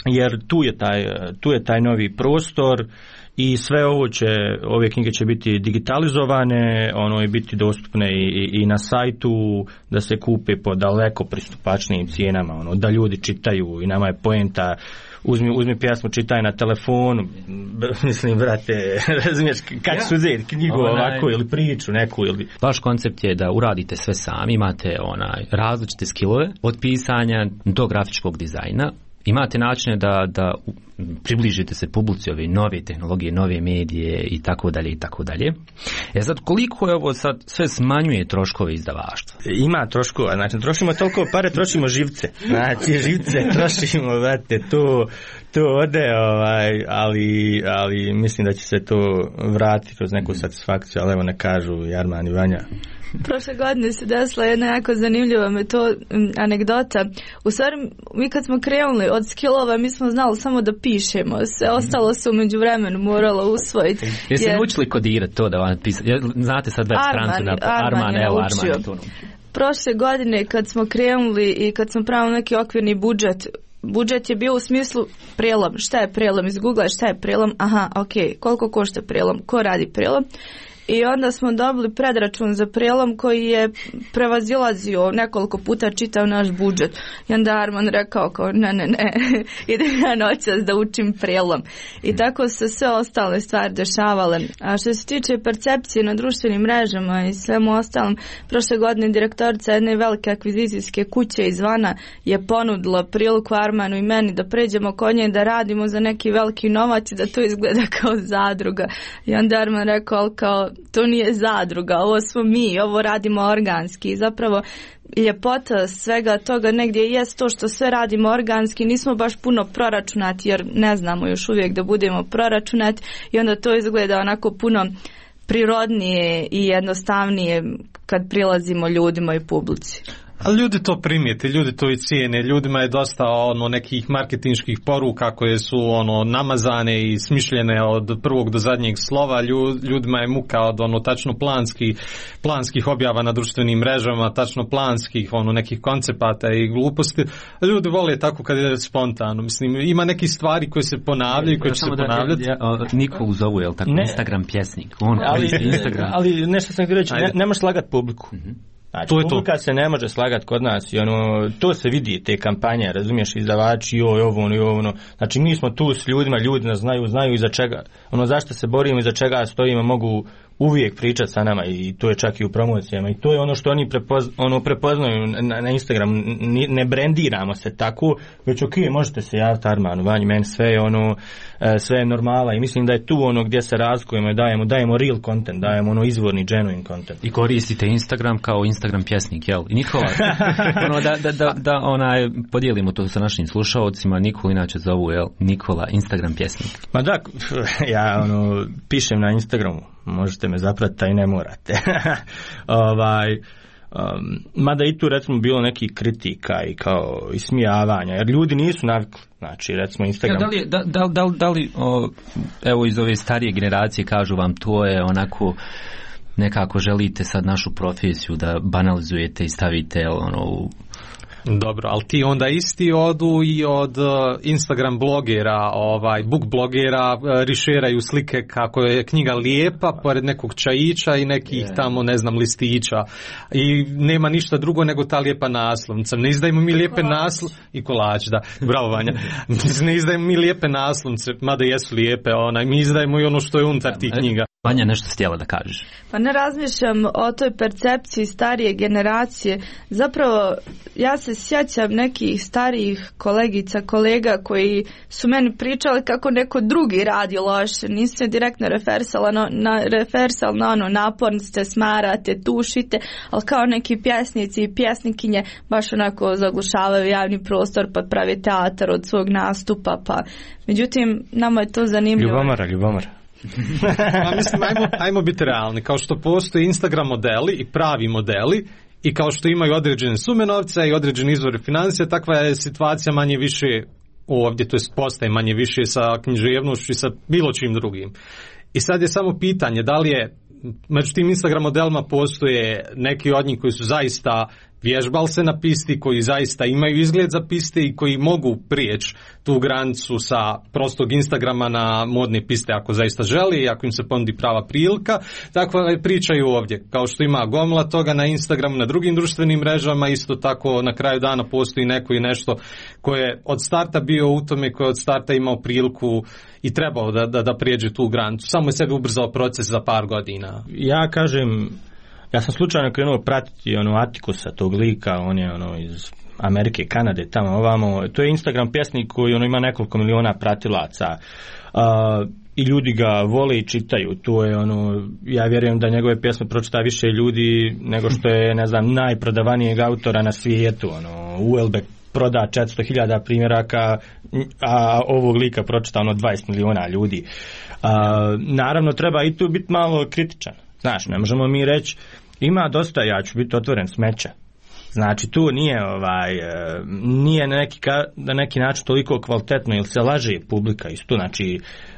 jer tu je taj, tu je taj novi prostor i sve ovo će, ove knjige će biti digitalizovane, ono je biti dostupne i, i na sajtu, da se kupe po daleko pristupačnijim cijenama, ono, da ljudi čitaju i nama je poenta, uzmi, uzmi pjesmu, čitaj na telefonu, mislim, brate, razumiješ, kako su uzeti knjigu ovako ili priču neku ili... Vaš koncept je da uradite sve sami, imate onaj različite skillove, od pisanja do grafičkog dizajna, imate načine da, da približite se publici ove nove tehnologije, nove medije i tako dalje i tako dalje. E sad, koliko je ovo sad sve smanjuje troškove izdavaštva? Ima troškova, znači trošimo toliko pare, trošimo živce. Znači živce trošimo, znate, to, to ode, ovaj, ali, ali mislim da će se to vratiti kroz neku satisfakciju, ali evo ne kažu Jarman i Vanja. Prošle godine se desila jedna jako zanimljiva metoda, anegdota. U stvari, mi kad smo krenuli od skillova, mi smo znali samo da pišemo. Sve ostalo se umeđu vremenu moralo usvojiti. Jeste jer... učili kodirati to da vam pisati? Znate sad web strancu na Arman, Arman, je evo naučio. Arman to naučio. Prošle godine kad smo krenuli i kad smo pravili neki okvirni budžet, budžet je bio u smislu prelom. Šta je prelom? Iz Google šta je prelom? Aha, ok. Koliko košta prelom? Ko radi prelom? I onda smo dobili predračun za prelom koji je prevazilazio nekoliko puta čitao naš budžet. I onda Arman rekao kao ne, ne, ne, idem ja noćas da učim prelom. I tako se sve ostale stvari dešavale. A što se tiče percepcije na društvenim mrežama i svemu ostalom, prošle godine direktorica jedne velike akvizicijske kuće izvana je ponudila priliku Armanu i meni da pređemo kod nje da radimo za neki veliki novac i da to izgleda kao zadruga. I onda Arman rekao kao to nije zadruga, ovo smo mi, ovo radimo organski i zapravo ljepota svega toga negdje jest to što sve radimo organski, nismo baš puno proračunati jer ne znamo još uvijek da budemo proračunati i onda to izgleda onako puno prirodnije i jednostavnije kad prilazimo ljudima i publici. Ali ljudi to primijete, ljudi to i cijene, ljudima je dosta ono nekih marketinških poruka koje su ono namazane i smišljene od prvog do zadnjeg slova, ljudima je muka od ono tačno planski, planskih objava na društvenim mrežama, tačno planskih ono nekih koncepata i gluposti. Ljudi vole tako kad je spontano, mislim ima neki stvari koje se ponavljaju, koje će se ponavljati. Niko uzovu, je li tako, ne. Instagram pjesnik, on ali, Instagram. Ali nešto sam ti reći, ne, ne možeš slagati publiku. Mm-hmm. Znači, to publika to. se ne može slagati kod nas i ono, to se vidi, te kampanje, razumiješ, izdavači, joj, ovo, ono, i ovo, ono. Znači, mi smo tu s ljudima, ljudi nas znaju, znaju iza čega, ono, zašto se borimo, iza čega stojimo, mogu uvijek pričati sa nama i to je čak i u promocijama i to je ono što oni prepozna, ono, prepoznaju na, na Instagram, ne, ne brendiramo se tako, već ok, možete se javiti Armanu, Vanji, meni sve je ono, sve je normala i mislim da je tu ono gdje se razlikujemo i dajemo, dajemo real content, dajemo ono izvorni, genuine content. I koristite Instagram kao Instagram pjesnik, jel? I Nikola, ono, da, da, da, da onaj, podijelimo to sa našim slušalcima, Nikola inače zovu, jel? Nikola, Instagram pjesnik. Ma da, ja ono, pišem na Instagramu, možete me zapratiti, a i ne morate. ovaj, um, mada i tu recimo bilo nekih kritika i kao ismijavanja, jer ljudi nisu navikli, znači recimo Instagram. Ja, da li, da, da, da, da li o, evo iz ove starije generacije kažu vam to je onako nekako želite sad našu profesiju da banalizujete i stavite ono u... Dobro, ali ti onda isti odu i od uh, Instagram blogera, ovaj, book blogera, uh, rišeraju slike kako je knjiga lijepa, pored nekog čajića i nekih yeah. tamo, ne znam, listića. I nema ništa drugo nego ta lijepa naslovnica. Ne izdajemo mi lijepe naslovnice. I kolač, da. Bravo, Vanja. Ne izdajemo mi lijepe naslovnice, mada jesu lijepe, onaj, mi izdajemo i ono što je unutar tih knjiga. Vanja, nešto si htjela da kažeš? Pa ne razmišljam o toj percepciji starije generacije. Zapravo, ja se sjećam nekih starijih kolegica, kolega koji su meni pričali kako neko drugi radi loše. Nisu se direktno refersala na, na, refersal na ono naporni ste, smarate, tušite, ali kao neki pjesnici i pjesnikinje baš onako zaglušavaju javni prostor pa pravi teatar od svog nastupa. Pa. Međutim, nama je to zanimljivo. Ljubomara, ljubomara. A mislim, ajmo, ajmo biti realni. Kao što postoje Instagram modeli i pravi modeli i kao što imaju određene sume novca i određeni izvori financija, takva je situacija manje više ovdje, to je postaje manje više sa književnošću i sa bilo čim drugim. I sad je samo pitanje da li je među tim Instagram modelima postoje neki od njih koji su zaista vježbali se na pisti, koji zaista imaju izgled za piste i koji mogu prijeći tu granicu sa prostog Instagrama na modne piste ako zaista želi i ako im se ponudi prava prilika. Tako pričaju ovdje, kao što ima gomila toga na Instagramu, na drugim društvenim mrežama, isto tako na kraju dana postoji neko i nešto koje je od starta bio u tome, koje je od starta imao priliku i trebao da, da, da prijeđe tu granicu. Samo je sebi ubrzao proces za par godina. Ja kažem, ja sam slučajno krenuo pratiti ono Atikusa, tog lika, on je ono iz Amerike, Kanade, tamo ovamo. To je Instagram pjesnik koji ono ima nekoliko miliona pratilaca. Uh, I ljudi ga vole i čitaju. To je ono, ja vjerujem da njegove pjesme pročita više ljudi nego što je, ne znam, najprodavanijeg autora na svijetu. Ono, Uelbeck proda četiristo hiljada primjeraka, a ovog lika pročita ono dvadeset miliona ljudi. Uh, naravno, treba i tu biti malo kritičan. Znaš, ne možemo mi reći, ima dosta, ja ću biti otvoren, smeća. Znači, tu nije, ovaj, nije na neki, na neki način toliko kvalitetno, ili se laže publika isto, znači,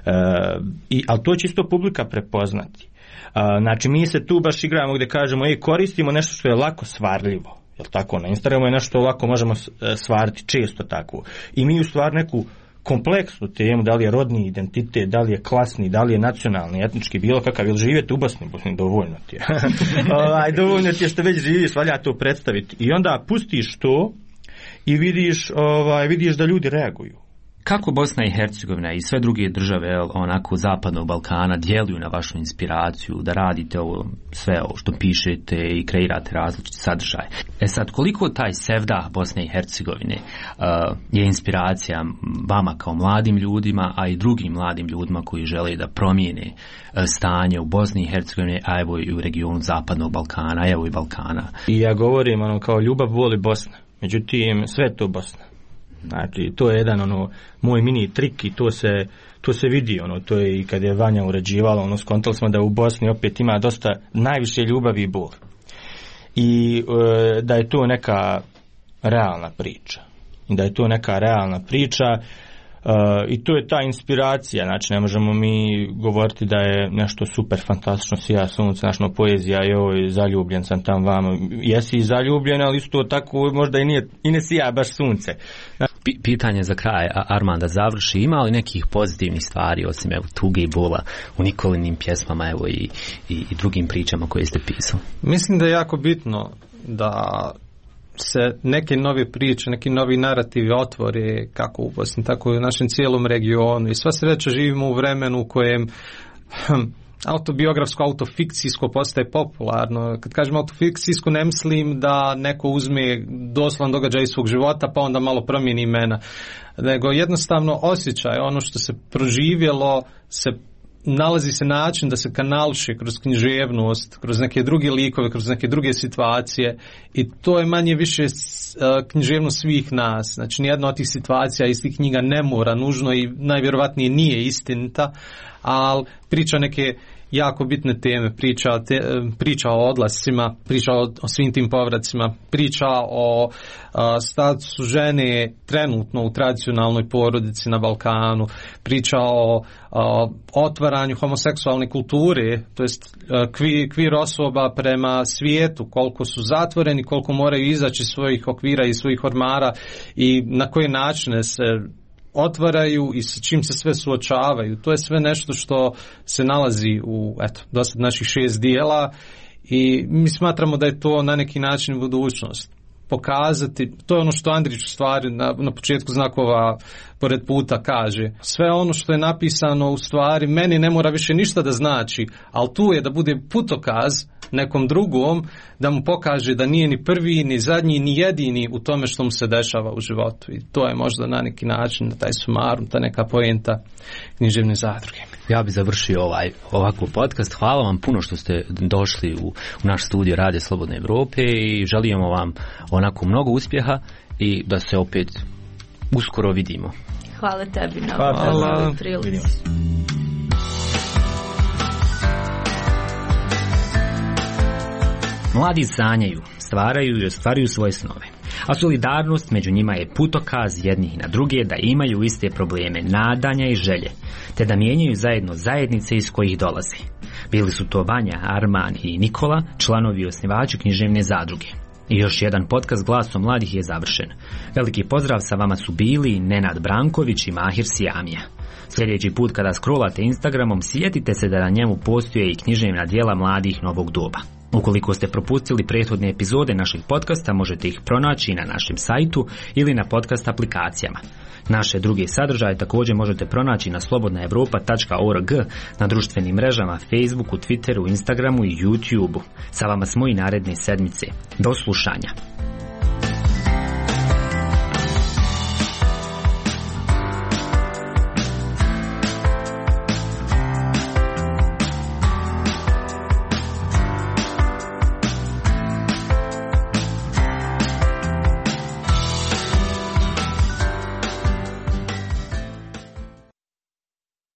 i, ali to će isto publika prepoznati. Znači, mi se tu baš igramo gdje kažemo, ej, koristimo nešto što je lako svarljivo. Jel tako, na Instagramu je nešto lako možemo stvariti, često tako. I mi u stvari neku kompleksnu temu, da li je rodni identitet, da li je klasni, da li je nacionalni, etnički, bilo kakav, ili živjeti u Bosni, Bosni, dovoljno ti je. ovaj, dovoljno ti je što već živiš, valja to predstaviti. I onda pustiš to i vidiš, ovaj, vidiš da ljudi reaguju. Kako Bosna i Hercegovina i sve druge države onako zapadnog Balkana djeluju na vašu inspiraciju da radite ovo sve ovo što pišete i kreirate različite sadržaje? E sad, koliko taj sevdah Bosne i Hercegovine uh, je inspiracija vama kao mladim ljudima, a i drugim mladim ljudima koji žele da promijene uh, stanje u Bosni i Hercegovini, a evo i u regionu zapadnog Balkana, a evo i Balkana? I ja govorim ono kao ljubav voli Bosna, međutim sve to Bosna. Znači, to je jedan ono moj mini trik i to se, to se vidi, ono, to je i kad je Vanja uređivala, ono, skontali smo da u Bosni opet ima dosta najviše ljubavi i bol. I e, da je to neka realna priča. I da je to neka realna priča e, i to je ta inspiracija, znači ne možemo mi govoriti da je nešto super fantastično, sija sunce, našno poezija, joj, zaljubljen sam tam vamo, jesi zaljubljen, ali isto tako možda i, nije, i ne sija baš sunce. P- pitanje za kraj, Arman, da završi, ima li nekih pozitivnih stvari osim evo tuge i bola u Nikolinim pjesmama, evo i, i, i drugim pričama koje ste pisali? Mislim da je jako bitno da se neke nove priče, neki novi narativi otvore kako u Bosni, tako i u našem cijelom regionu. I sva sreća živimo u vremenu u kojem hm, autobiografsko, autofikcijsko postaje popularno. Kad kažem autofikcijsko, ne mislim da neko uzme doslovan događaj iz svog života pa onda malo promijeni imena, nego jednostavno osjećaj, ono što se proživjelo, se nalazi se način da se kanališe kroz književnost, kroz neke druge likove, kroz neke druge situacije i to je manje više književnost svih nas. Znači, nijedna od tih situacija iz tih knjiga ne mora nužno i najvjerovatnije nije istinita, ali priča neke jako bitne teme, priča, te, priča o odlascima, priča o, o svim tim povracima, priča o a, statusu žene trenutno u tradicionalnoj porodici na Balkanu, priča o a, otvaranju homoseksualne kulture, to jest kvir, kvir osoba prema svijetu, koliko su zatvoreni, koliko moraju izaći iz svojih okvira i svojih ormara i na koje načine se otvaraju i sa čim se sve suočavaju. To je sve nešto što se nalazi u eto, dosad naših šest dijela i mi smatramo da je to na neki način budućnost. Pokazati, to je ono što Andrić u stvari na, na početku znakova pored puta kaže. Sve ono što je napisano u stvari meni ne mora više ništa da znači, ali tu je da bude putokaz nekom drugom, da mu pokaže da nije ni prvi, ni zadnji, ni jedini u tome što mu se dešava u životu. I to je možda na neki način taj sumarum, ta neka poenta književne zadruge. Ja bih završio ovaj, ovakvu podcast. Hvala vam puno što ste došli u, u naš studio Radio Slobodne Evrope i želimo vam onako mnogo uspjeha i da se opet uskoro vidimo. Hvala tebi na ovoj prilici. Mladi sanjaju, stvaraju i ostvaruju svoje snove. A solidarnost među njima je putokaz jednih na druge da imaju iste probleme, nadanja i želje, te da mijenjaju zajedno zajednice iz kojih dolaze. Bili su to Vanja, Arman i Nikola, članovi i osnivači književne zadruge. I još jedan podcast Glasom mladih je završen. Veliki pozdrav, sa vama su bili Nenad Branković i Mahir Sijamija. Sljedeći put kada scrollate Instagramom, sjetite se da na njemu postoje i književna djela mladih novog doba. Ukoliko ste propustili prethodne epizode našeg podcasta, možete ih pronaći na našem sajtu ili na podcast aplikacijama. Naše druge sadržaje također možete pronaći na slobodna evropa tačka org, na društvenim mrežama Facebooku, Twitteru, Instagramu i YouTubeu. Sa vama smo i naredne sedmice. Do slušanja.